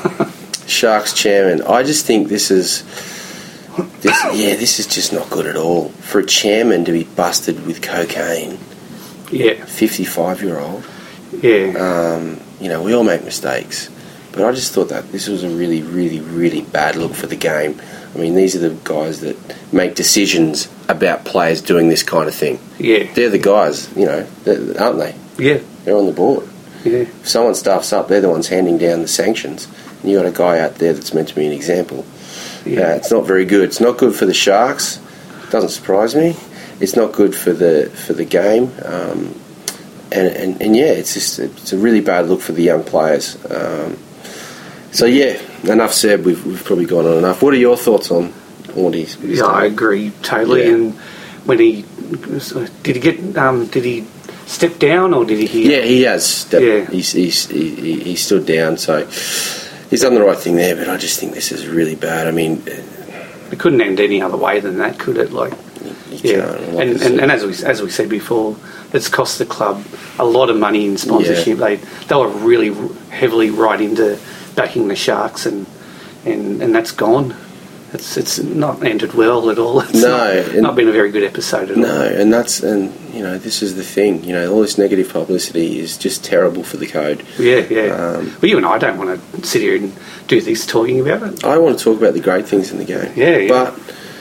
Sharks chairman. I just think this is, this, yeah, this is just not good at all for a chairman to be busted with cocaine. Yeah, fifty-five-year-old. yeah, Um, you know, we all make mistakes, but I just thought that this was a really, really, really bad look for the game. I mean, these are the guys that make decisions about players doing this kind of thing. yeah, They're the guys, you know, they're- aren't they? yeah, They're on the board. yeah, If someone stuffs up, they're the ones handing down the sanctions. And you got a guy out there that's meant to be an example. yeah. Uh, it's not very good. It's not good for the Sharks. Doesn't surprise me. It's not good for the for the game. Um, and, and and yeah, it's just it's a really bad look for the young players. Um, so yeah, enough said. We've we've probably gone on enough. What are your thoughts on what he's? he's Yeah, I done? agree totally. Yeah. And when he did he get um, did he step down or did he? Yeah, he has. Stepped, Yeah. He's, he's, he, he he stood down, so he's done the right thing there. But I just think this is really bad. I mean, It couldn't end any other way than that, could it? Like, you yeah. can't. Like I And, said. and and as we as we said before, it's cost the club a lot of money in sponsorship. They they were really heavily right into backing the Sharks, and and, and that's gone. It's it's not ended well at all. It's No, not, and- not been a very good episode at No, all. and that's and you know this is the thing. You know, all this negative publicity is just terrible for the code. Yeah, yeah. Um, but you and I don't want to sit here and do this talking about it. I want to talk about the great things in the game. Yeah, yeah. But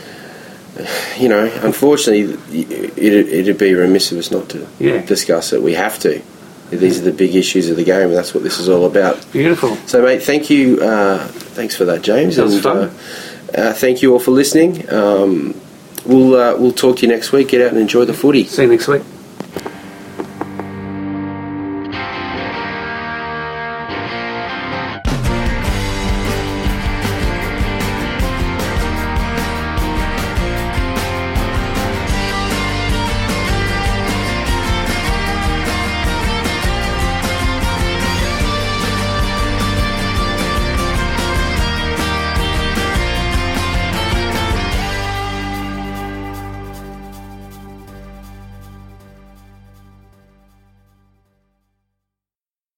you know, unfortunately, it, it'd be remiss of us not to Yeah. discuss it. We have to. These are the big issues of the game, and that's what this is all about. Beautiful. So, mate, thank you. Uh, thanks for that, James. That was and, fun. Uh, uh, thank you all for listening. Um, we'll uh, we'll talk to you next week. Get out and enjoy the footy. See you next week.